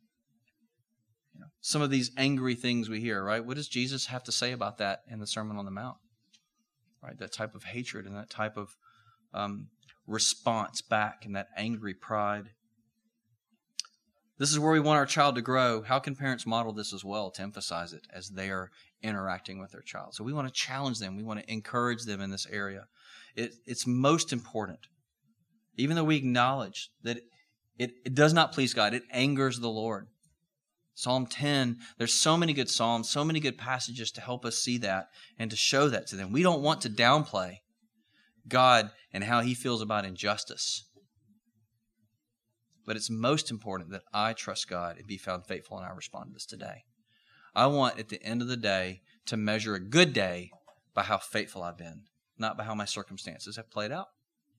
Some of these angry things we hear, right? What does Jesus have to say about that in the Sermon on the Mount? Right? That type of hatred and that type of response back and that angry pride. This is where we want our child to grow. How can parents model this as well to emphasize it as they are interacting with their child? So we want to challenge them. We want to encourage them in this area. It's most important. Even though we acknowledge that it does not please God, it angers the Lord. Psalm 10, there's so many good psalms, so many good passages to help us see that and to show that to them. We don't want to downplay God and how He feels about injustice. But it's most important that I trust God and be found faithful, and I respond to this today. I want, at the end of the day, to measure a good day by how faithful I've been, not by how my circumstances have played out.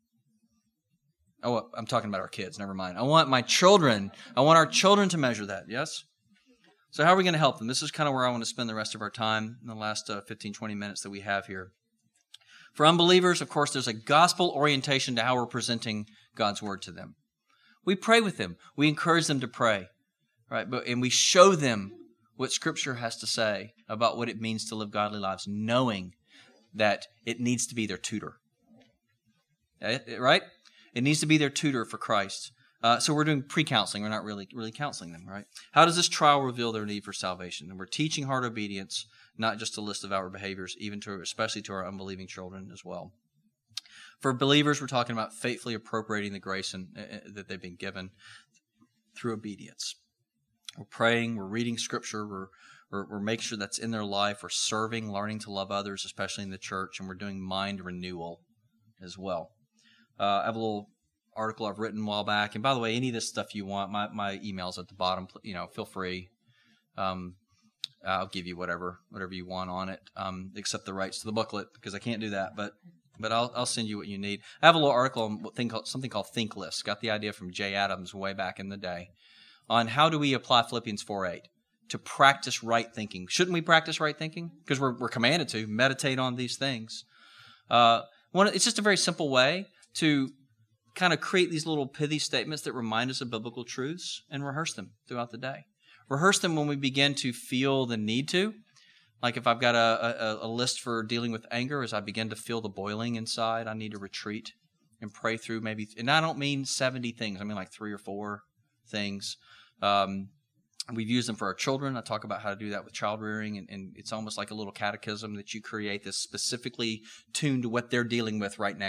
Oh, I'm talking about our kids. Never mind. I want our children to measure that, yes? So how are we going to help them? This is kind of where I want to spend the rest of our time in the last 15, 20 minutes that we have here. For unbelievers, of course, there's a gospel orientation to how we're presenting God's Word to them. We pray with them. We encourage them to pray, right? And we show them what Scripture has to say about what it means to live godly lives, knowing that it needs to be their tutor, right? It needs to be their tutor for Christ. So we're doing pre-counseling. We're not really counseling them, right? How does this trial reveal their need for salvation? And we're teaching hard obedience, not just a list of outward behaviors, especially to our unbelieving children as well. For believers, we're talking about faithfully appropriating the grace that they've been given through obedience. We're praying, we're reading Scripture, we're making sure that's in their life. We're serving, learning to love others, especially in the church, and we're doing mind renewal as well. I have a little article I've written a while back, and by the way, any of this stuff you want, my email's at the bottom. Feel free. I'll give you whatever you want on it, except the rights to the booklet, because I can't do that. But I'll send you what you need. I have a little article on something called ThinkList. Got the idea from Jay Adams way back in the day on how do we apply Philippians 4:8 to practice right thinking. Shouldn't we practice right thinking? Because we're commanded to meditate on these things. It's just a very simple way to kind of create these little pithy statements that remind us of biblical truths and rehearse them throughout the day. Rehearse them when we begin to feel the need to. Like if I've got a list for dealing with anger, as I begin to feel the boiling inside, I need to retreat and pray through maybe, and I don't mean 70 things, I mean like 3 or 4 things. We've used them for our children. I talk about how to do that with child rearing, and it's almost like a little catechism that you create that's specifically tuned to what they're dealing with right now.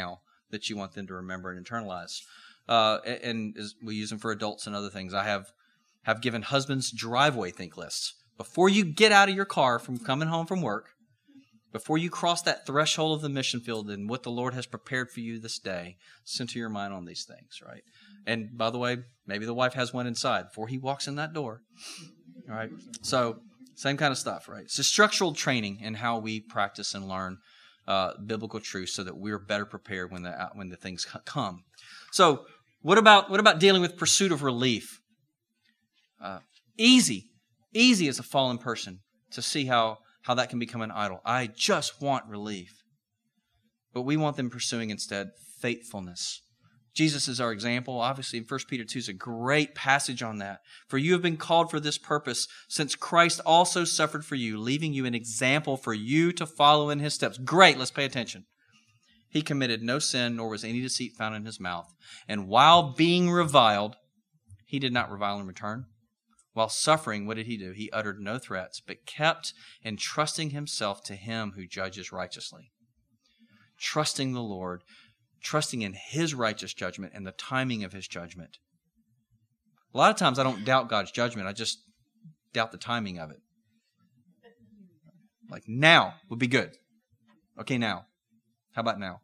that you want them to remember and internalize. And we use them for adults and other things. I have given husbands driveway think lists. Before you get out of your car from coming home from work, before you cross that threshold of the mission field and what the Lord has prepared for you this day, center your mind on these things, right? And by the way, maybe the wife has one inside before he walks in that door, all right? So same kind of stuff, right? So structural training in how we practice and learn biblical truth so that we're better prepared when the things come. So what about dealing with pursuit of relief? Easy as a fallen person to see how that can become an idol. I just want relief. But we want them pursuing instead faithfulness. Jesus is our example. Obviously, in 1 Peter 2 is a great passage on that. For you have been called for this purpose, since Christ also suffered for you, leaving you an example for you to follow in his steps. Great, let's pay attention. He committed no sin, nor was any deceit found in his mouth. And while being reviled, he did not revile in return. While suffering, what did he do? He uttered no threats, but kept entrusting himself to him who judges righteously. Trusting the Lord, trusting in his righteous judgment and the timing of his judgment. A lot of times I don't doubt God's judgment. I just doubt the timing of it. Like now would be good. Okay, now. How about now?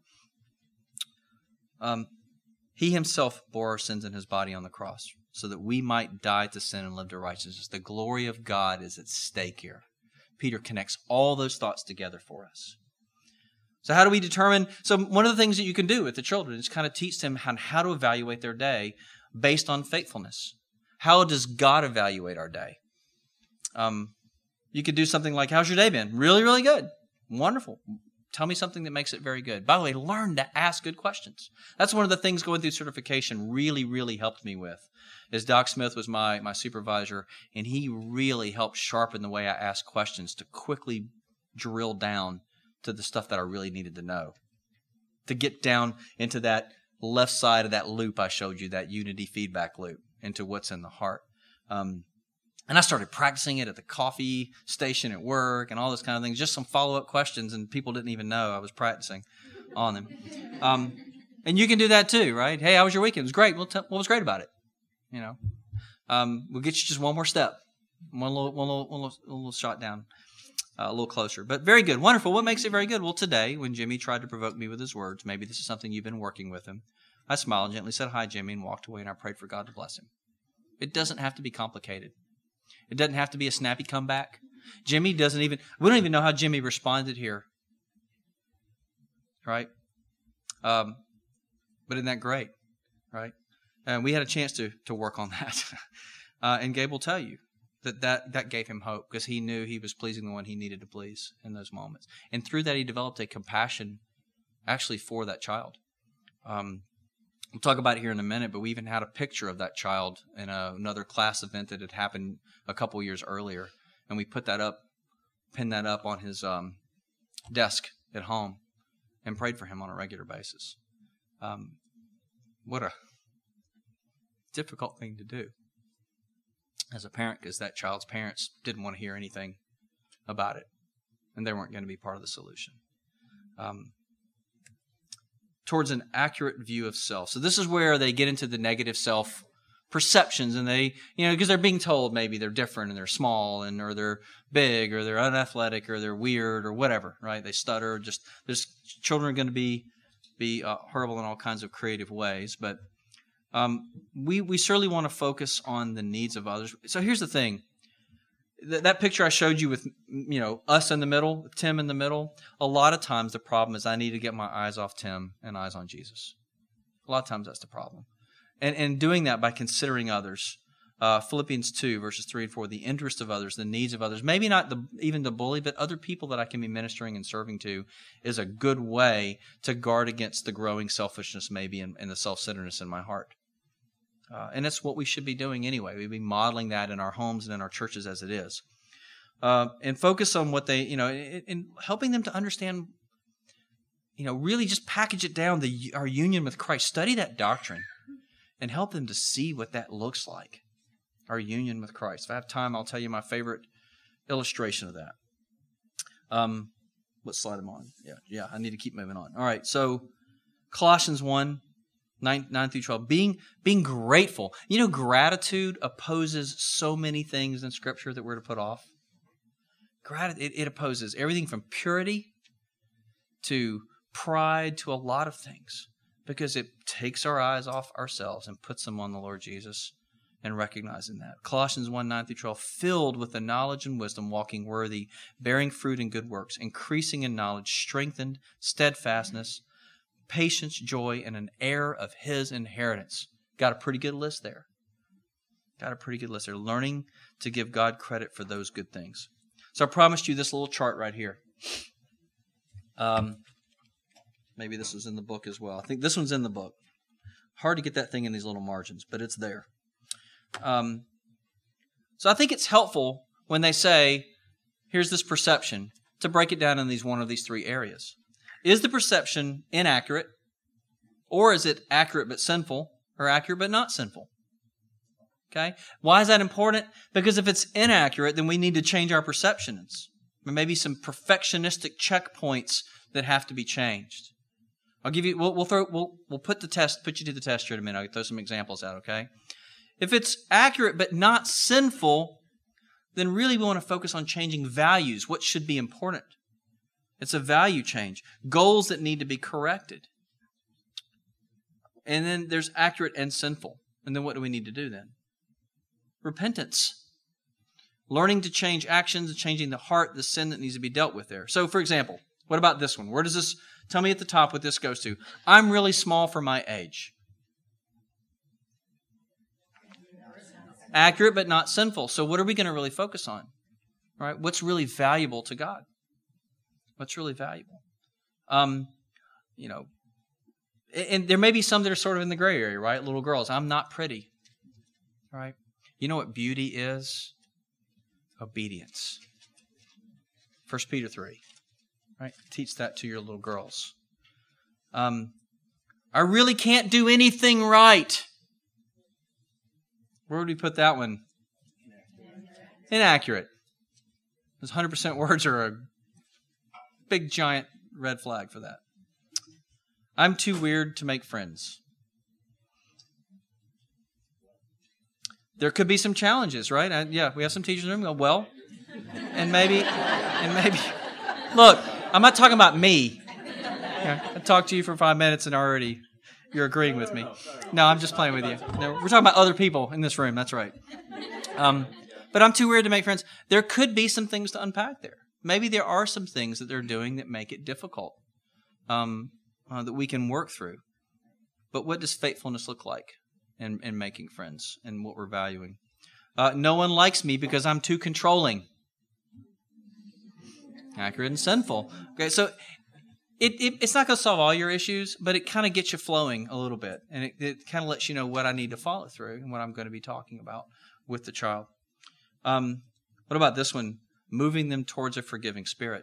He himself bore our sins in his body on the cross so that we might die to sin and live to righteousness. The glory of God is at stake here. Peter connects all those thoughts together for us. So how do we determine? So one of the things that you can do with the children is kind of teach them how to evaluate their day based on faithfulness. How does God evaluate our day? You could do something like, how's your day been? Really, really good. Wonderful. Tell me something that makes it very good. By the way, learn to ask good questions. That's one of the things going through certification really, really helped me with. Is Doc Smith was my supervisor, and he really helped sharpen the way I ask questions to quickly drill down to the stuff that I really needed to know. To get down into that left side of that loop I showed you, that unity feedback loop, into what's in the heart. And I started practicing it at the coffee station at work and all this kind of things, just some follow-up questions, and people didn't even know I was practicing on them. And you can do that too, right? Hey, how was your weekend? It was great. Well, what was great about it? You know, we'll get you just one more step, one little shot down, a little closer. But very good, wonderful. What makes it very good? Well, today, when Jimmy tried to provoke me with his words, maybe this is something you've been working with him, I smiled, gently said, "Hi, Jimmy," and walked away, and I prayed for God to bless him. It doesn't have to be complicated. It doesn't have to be a snappy comeback. We don't even know how Jimmy responded here. Right? But isn't that great? Right? And we had a chance to work on that. And Gabe will tell you that gave him hope, because he knew he was pleasing the one he needed to please in those moments. And through that, he developed a compassion actually for that child. We'll talk about it here in a minute, but we even had a picture of that child in another class event that had happened a couple years earlier. And we pinned that up on his desk at home and prayed for him on a regular basis. What a difficult thing to do as a parent, because that child's parents didn't want to hear anything about it, and they weren't going to be part of the solution. Towards an accurate view of self. So this is where they get into the negative self perceptions, and they, because they're being told maybe they're different and they're small or they're big or they're unathletic or they're weird or whatever, right? They stutter. Children are going to be horrible in all kinds of creative ways, but we certainly want to focus on the needs of others. So here's the thing. That picture I showed you with, us in the middle, with Tim in the middle, a lot of times the problem is I need to get my eyes off Tim and eyes on Jesus. A lot of times that's the problem. And doing that by considering others. Philippians 2, verses 3 and 4, the interest of others, the needs of others, maybe not even the bully, but other people that I can be ministering and serving to, is a good way to guard against the growing selfishness maybe and the self-centeredness in my heart. And that's what we should be doing anyway. We'd be modeling that in our homes and in our churches as it is. And focus on what they, and helping them to understand, really just package it down, our union with Christ. Study that doctrine and help them to see what that looks like, our union with Christ. If I have time, I'll tell you my favorite illustration of that. What slide am I on? Yeah, I need to keep moving on. All right, so Colossians 1, 9 through 12, being grateful. You know, gratitude opposes so many things in Scripture that we're to put off. It opposes everything from purity to pride to a lot of things, because it takes our eyes off ourselves and puts them on the Lord Jesus, and recognizing that. Colossians 1, 9 through 12, filled with the knowledge and wisdom, walking worthy, bearing fruit in good works, increasing in knowledge, strengthened, steadfastness, patience, joy, and an heir of His inheritance. Got a pretty good list there. Learning to give God credit for those good things. So I promised you this little chart right here. Maybe this was in the book as well. I think this one's in the book. Hard to get that thing in these little margins, but it's there. So I think it's helpful when they say, here's this perception, to break it down in one of these three areas. Is the perception inaccurate, or is it accurate but sinful, or accurate but not sinful? Okay? Why is that important? Because if it's inaccurate, then we need to change our perceptions. There may be some perfectionistic checkpoints that have to be changed. I'll give you. We'll put you to the test here in a minute. I'll throw some examples out. Okay? If it's accurate but not sinful, then really we want to focus on changing values. What should be important? It's a value change. Goals that need to be corrected. And then there's accurate and sinful. And then what do we need to do then? Repentance. Learning to change actions, changing the heart, the sin that needs to be dealt with there. So, for example, what about this one? Where does this, tell me at the top what this goes to. I'm really small for my age. Accurate but not sinful. So what are we going to really focus on? All right? What's really valuable to God? What's really valuable? And there may be some that are sort of in the gray area, right? Little girls, I'm not pretty. All right? You know what beauty is? Obedience. 1 Peter 3. Right? Teach that to your little girls. I really can't do anything right. Where would we put that one? Inaccurate. Those 100% words are a big, giant red flag for that. I'm too weird to make friends. There could be some challenges, right? We have some teachers in the room go, well, and maybe, look, I'm not talking about me. I talked to you for 5 minutes and already you're agreeing with me. No, I'm just playing with you. No, we're talking about other people in this room. That's right. But I'm too weird to make friends. There could be some things to unpack there. Maybe there are some things that they're doing that make it difficult, that we can work through. But what does faithfulness look like in making friends and what we're valuing? No one likes me because I'm too controlling. Accurate and sinful. Okay, so it's not going to solve all your issues, but it kind of gets you flowing a little bit. And it kind of lets you know what I need to follow through and what I'm going to be talking about with the child. What about this one? Moving them towards a forgiving spirit.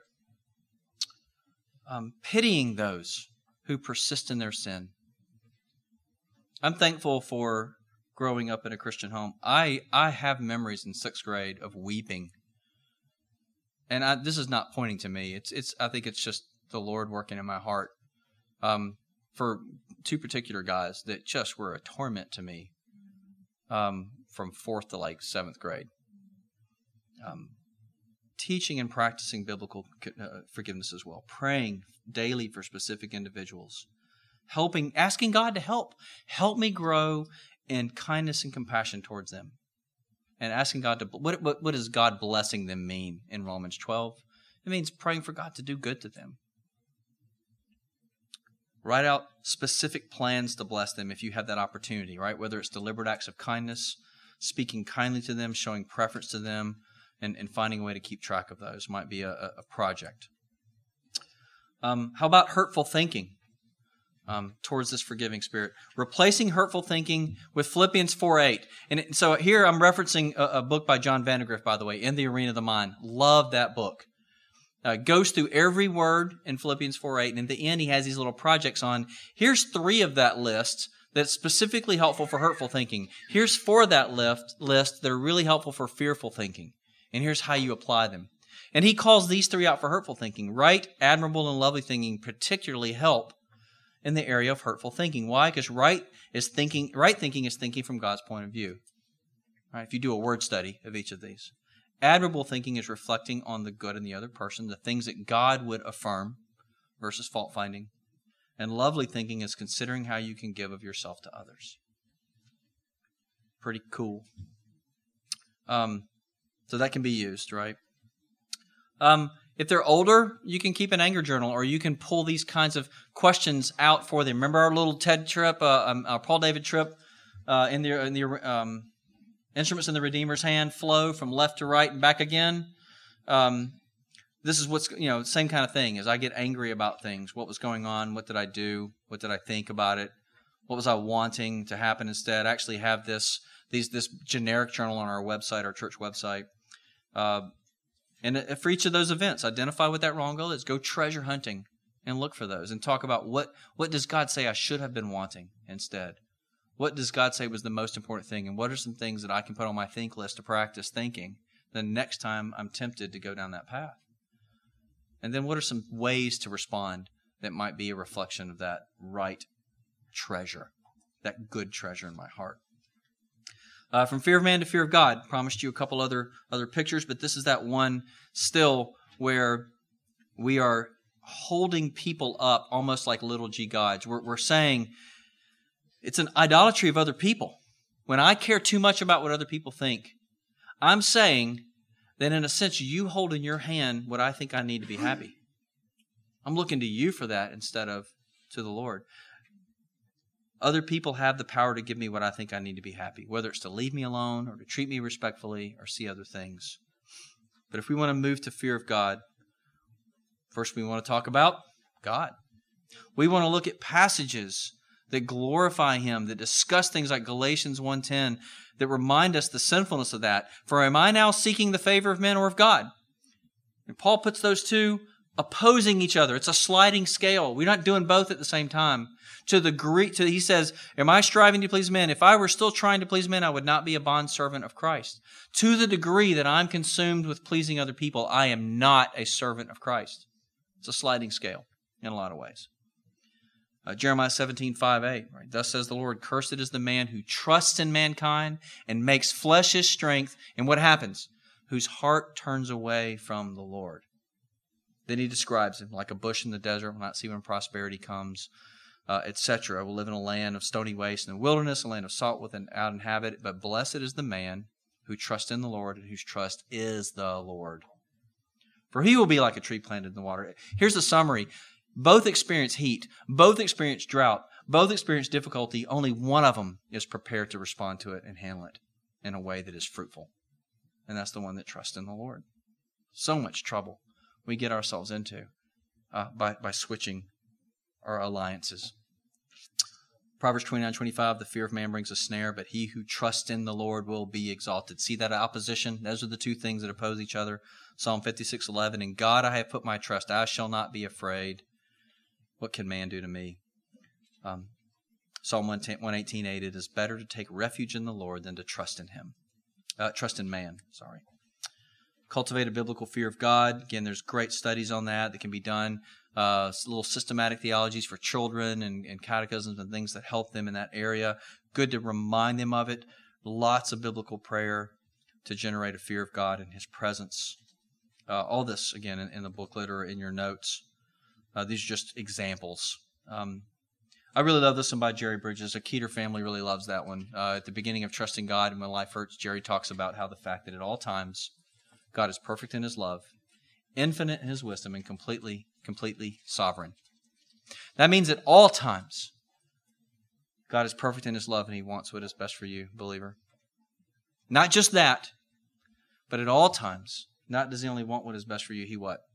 Pitying those who persist in their sin. I'm thankful for growing up in a Christian home. I have memories in 6th grade of weeping. And this is not pointing to me. I think it's just the Lord working in my heart for two particular guys that just were a torment to me from 4th to 7th grade. Teaching and practicing biblical forgiveness as well. Praying daily for specific individuals. Asking God to help me grow in kindness and compassion towards them. And asking God to, what does God blessing them mean in Romans 12? It means praying for God to do good to them. Write out specific plans to bless them if you have that opportunity, right? Whether it's deliberate acts of kindness, speaking kindly to them, showing preference to them, and finding a way to keep track of those might be a project. How about hurtful thinking towards this forgiving spirit? Replacing hurtful thinking with Philippians 4:8. And so here I'm referencing a book by John Vandegrift, by the way, In the Arena of the Mind. Love that book. Goes through every word in Philippians 4:8, and in the end he has these little projects on. Here's 3 of that list that's specifically helpful for hurtful thinking. Here's 4 of that list that are really helpful for fearful thinking. And here's how you apply them. And he calls these 3 out for hurtful thinking. Right, admirable, and lovely thinking particularly help in the area of hurtful thinking. Why? Because right thinking is thinking from God's point of view. All right, if you do a word study of each of these. Admirable thinking is reflecting on the good in the other person, the things that God would affirm versus fault-finding. And lovely thinking is considering how you can give of yourself to others. Pretty cool. So that can be used, right? If they're older, you can keep an anger journal, or you can pull these kinds of questions out for them. Remember our little TED trip, our Paul David trip, in the Instruments in the Redeemer's Hand flow from left to right and back again. This is what's, same kind of thing. As I get angry about things, what was going on? What did I do? What did I think about it? What was I wanting to happen instead? I actually have this generic journal on our website, our church website. And for each of those events, identify what that wrong goal is. Go treasure hunting and look for those and talk about what does God say I should have been wanting instead? What does God say was the most important thing? And what are some things that I can put on my think list to practice thinking the next time I'm tempted to go down that path? And then what are some ways to respond that might be a reflection of that right treasure, that good treasure in my heart? From fear of man to fear of God. Promised you a couple other pictures, but this is that one still where we are holding people up almost like little g gods. We're saying it's an idolatry of other people. When I care too much about what other people think, I'm saying that in a sense you hold in your hand what I think I need to be happy. I'm looking to you for that instead of to the Lord. Other people have the power to give me what I think I need to be happy, whether it's to leave me alone or to treat me respectfully or see other things. But if we want to move to fear of God, first we want to talk about God. We want to look at passages that glorify Him, that discuss things like Galatians 1:10, that remind us the sinfulness of that. For am I now seeking the favor of men or of God? And Paul puts those two opposing each other. It's a sliding scale. We're not doing both at the same time. He says, am I striving to please men? If I were still trying to please men, I would not be a bondservant of Christ. To the degree that I'm consumed with pleasing other people, I am not a servant of Christ. It's a sliding scale in a lot of ways. Jeremiah 17:5a, right? Thus says the Lord, cursed is the man who trusts in mankind and makes flesh his strength. And what happens? Whose heart turns away from the Lord. Then he describes him like a bush in the desert, will not see when prosperity comes, etc. Will live in a land of stony waste and a wilderness, a land of salt without inhabit. But blessed is the man who trusts in the Lord and whose trust is the Lord. For he will be like a tree planted in the water. Here's the summary. Both experience heat. Both experience drought. Both experience difficulty. Only one of them is prepared to respond to it and handle it in a way that is fruitful. And that's the one that trusts in the Lord. So much trouble we get ourselves into by switching our alliances. Proverbs 29:25, the fear of man brings a snare, but he who trusts in the Lord will be exalted. See that opposition? Those are the two things that oppose each other. Psalm 56:11, in God I have put my trust. I shall not be afraid. What can man do to me? Psalm 118:8, it is better to take refuge in the Lord than to trust in him. Trust in man, sorry. Cultivate a biblical fear of God. Again, there's great studies on that can be done. Little systematic theologies for children and catechisms and things that help them in that area. Good to remind them of it. Lots of biblical prayer to generate a fear of God and His presence. All this, again, in the booklet or in your notes. These are just examples. I really love this one by Jerry Bridges. The Keeter family really loves that one. At the beginning of Trusting God and When Life Hurts, Jerry talks about how the fact that at all times God is perfect in His love, infinite in His wisdom, and completely sovereign. That means at all times God is perfect in His love and He wants what is best for you, believer. Not just that, but at all times, not does He only want what is best for you, He what?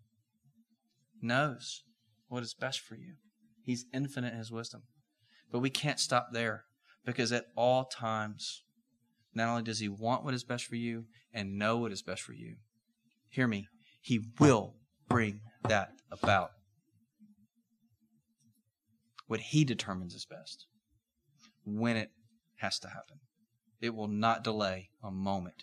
Knows what is best for you. He's infinite in His wisdom. But we can't stop there, because at all times, not only does He want what is best for you and know what is best for you, hear me, He will bring that about. What He determines is best, when it has to happen. It will not delay a moment.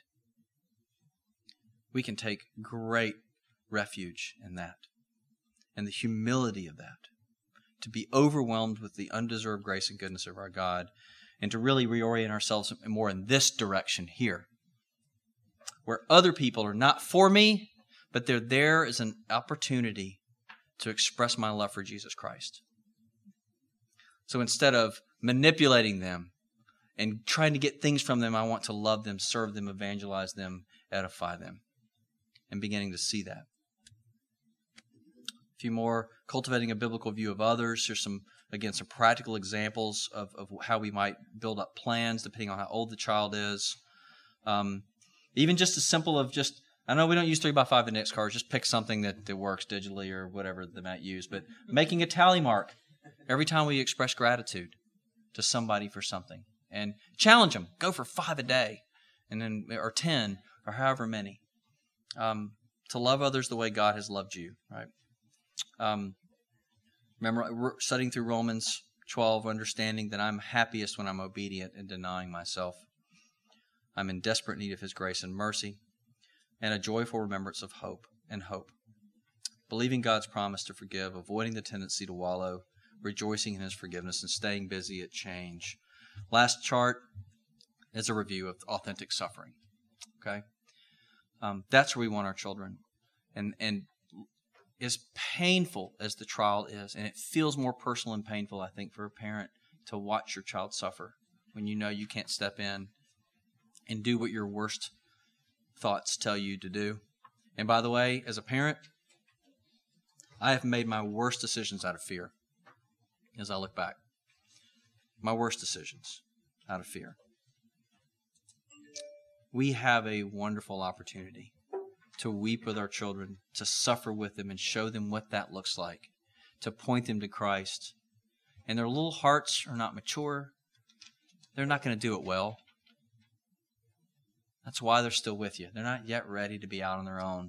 We can take great refuge in that, and the humility of that, to be overwhelmed with the undeserved grace and goodness of our God, and to really reorient ourselves more in this direction here, where other people are not for me, but they're there as an opportunity to express my love for Jesus Christ. So instead of manipulating them and trying to get things from them, I want to love them, serve them, evangelize them, edify them, and beginning to see that. A few more, cultivating a biblical view of others. Here's some practical examples of how we might build up plans depending on how old the child is. Even just as simple of just, I know we don't use 3x5 index cards, just pick something that works digitally or whatever they might use, but making a tally mark every time we express gratitude to somebody for something. And challenge them, go for 5 a day, and then or 10, or however many. To love others the way God has loved you, right? Remember studying through Romans 12, understanding that I'm happiest when I'm obedient and denying myself. I'm in desperate need of His grace and mercy, and a joyful remembrance of hope. Believing God's promise to forgive, avoiding the tendency to wallow, rejoicing in His forgiveness, and staying busy at change. Last chart is a review of authentic suffering. Okay? That's where we want our children. And as painful as the trial is, and it feels more personal and painful, I think, for a parent to watch your child suffer when you know you can't step in and do what your worst thoughts tell you to do. And by the way, as a parent, I have made my worst decisions out of fear as I look back. My worst decisions out of fear. We have a wonderful opportunity to weep with our children, to suffer with them and show them what that looks like, to point them to Christ. And their little hearts are not mature. They're not going to do it well. That's why they're still with you. They're not yet ready to be out on their own.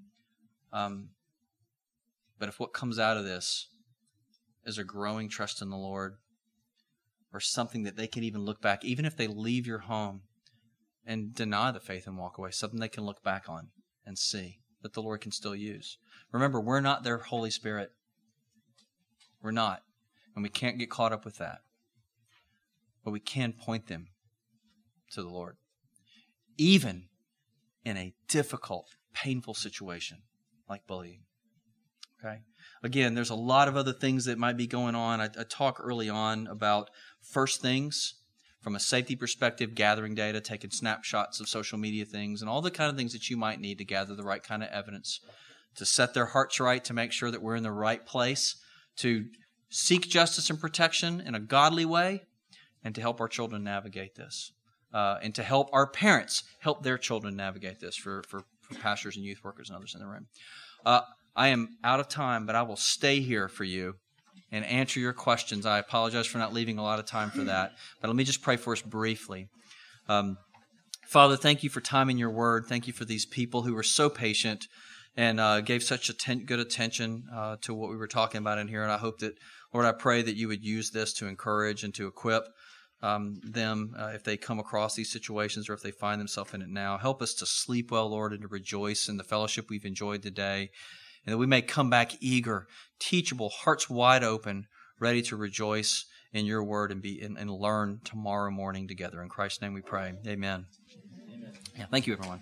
But if what comes out of this is a growing trust in the Lord, or something that they can even look back, even if they leave your home and deny the faith and walk away, something they can look back on and see that the Lord can still use. Remember, we're not their Holy Spirit. We're not. And we can't get caught up with that. But we can point them to the Lord. Even in a difficult, painful situation like bullying. Okay? Again, there's a lot of other things that might be going on. I talked early on about first things from a safety perspective, gathering data, taking snapshots of social media things, and all the kind of things that you might need to gather the right kind of evidence, to set their hearts right, to make sure that we're in the right place, to seek justice and protection in a godly way, and to help our children navigate this. And to help our parents help their children navigate this for pastors and youth workers and others in the room. I am out of time, but I will stay here for you and answer your questions. I apologize for not leaving a lot of time for that, but let me just pray for us briefly. Father, thank you for time in your word. Thank you for these people who were so patient and gave such good attention to what we were talking about in here. And I hope that, Lord, I pray that you would use this to encourage and to equip them if they come across these situations or if they find themselves in it now. Help us to sleep well, Lord, and to rejoice in the fellowship we've enjoyed today, and that we may come back eager, teachable, hearts wide open, ready to rejoice in your word and learn tomorrow morning together. In Christ's name we pray. Amen. Amen. Yeah, thank you, everyone.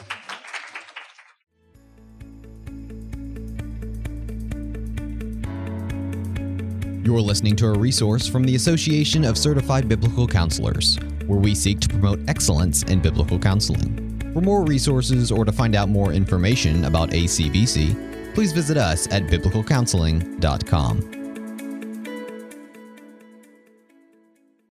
You're listening to a resource from the Association of Certified Biblical Counselors, where we seek to promote excellence in biblical counseling. For more resources or to find out more information about ACBC, please visit us at biblicalcounseling.com.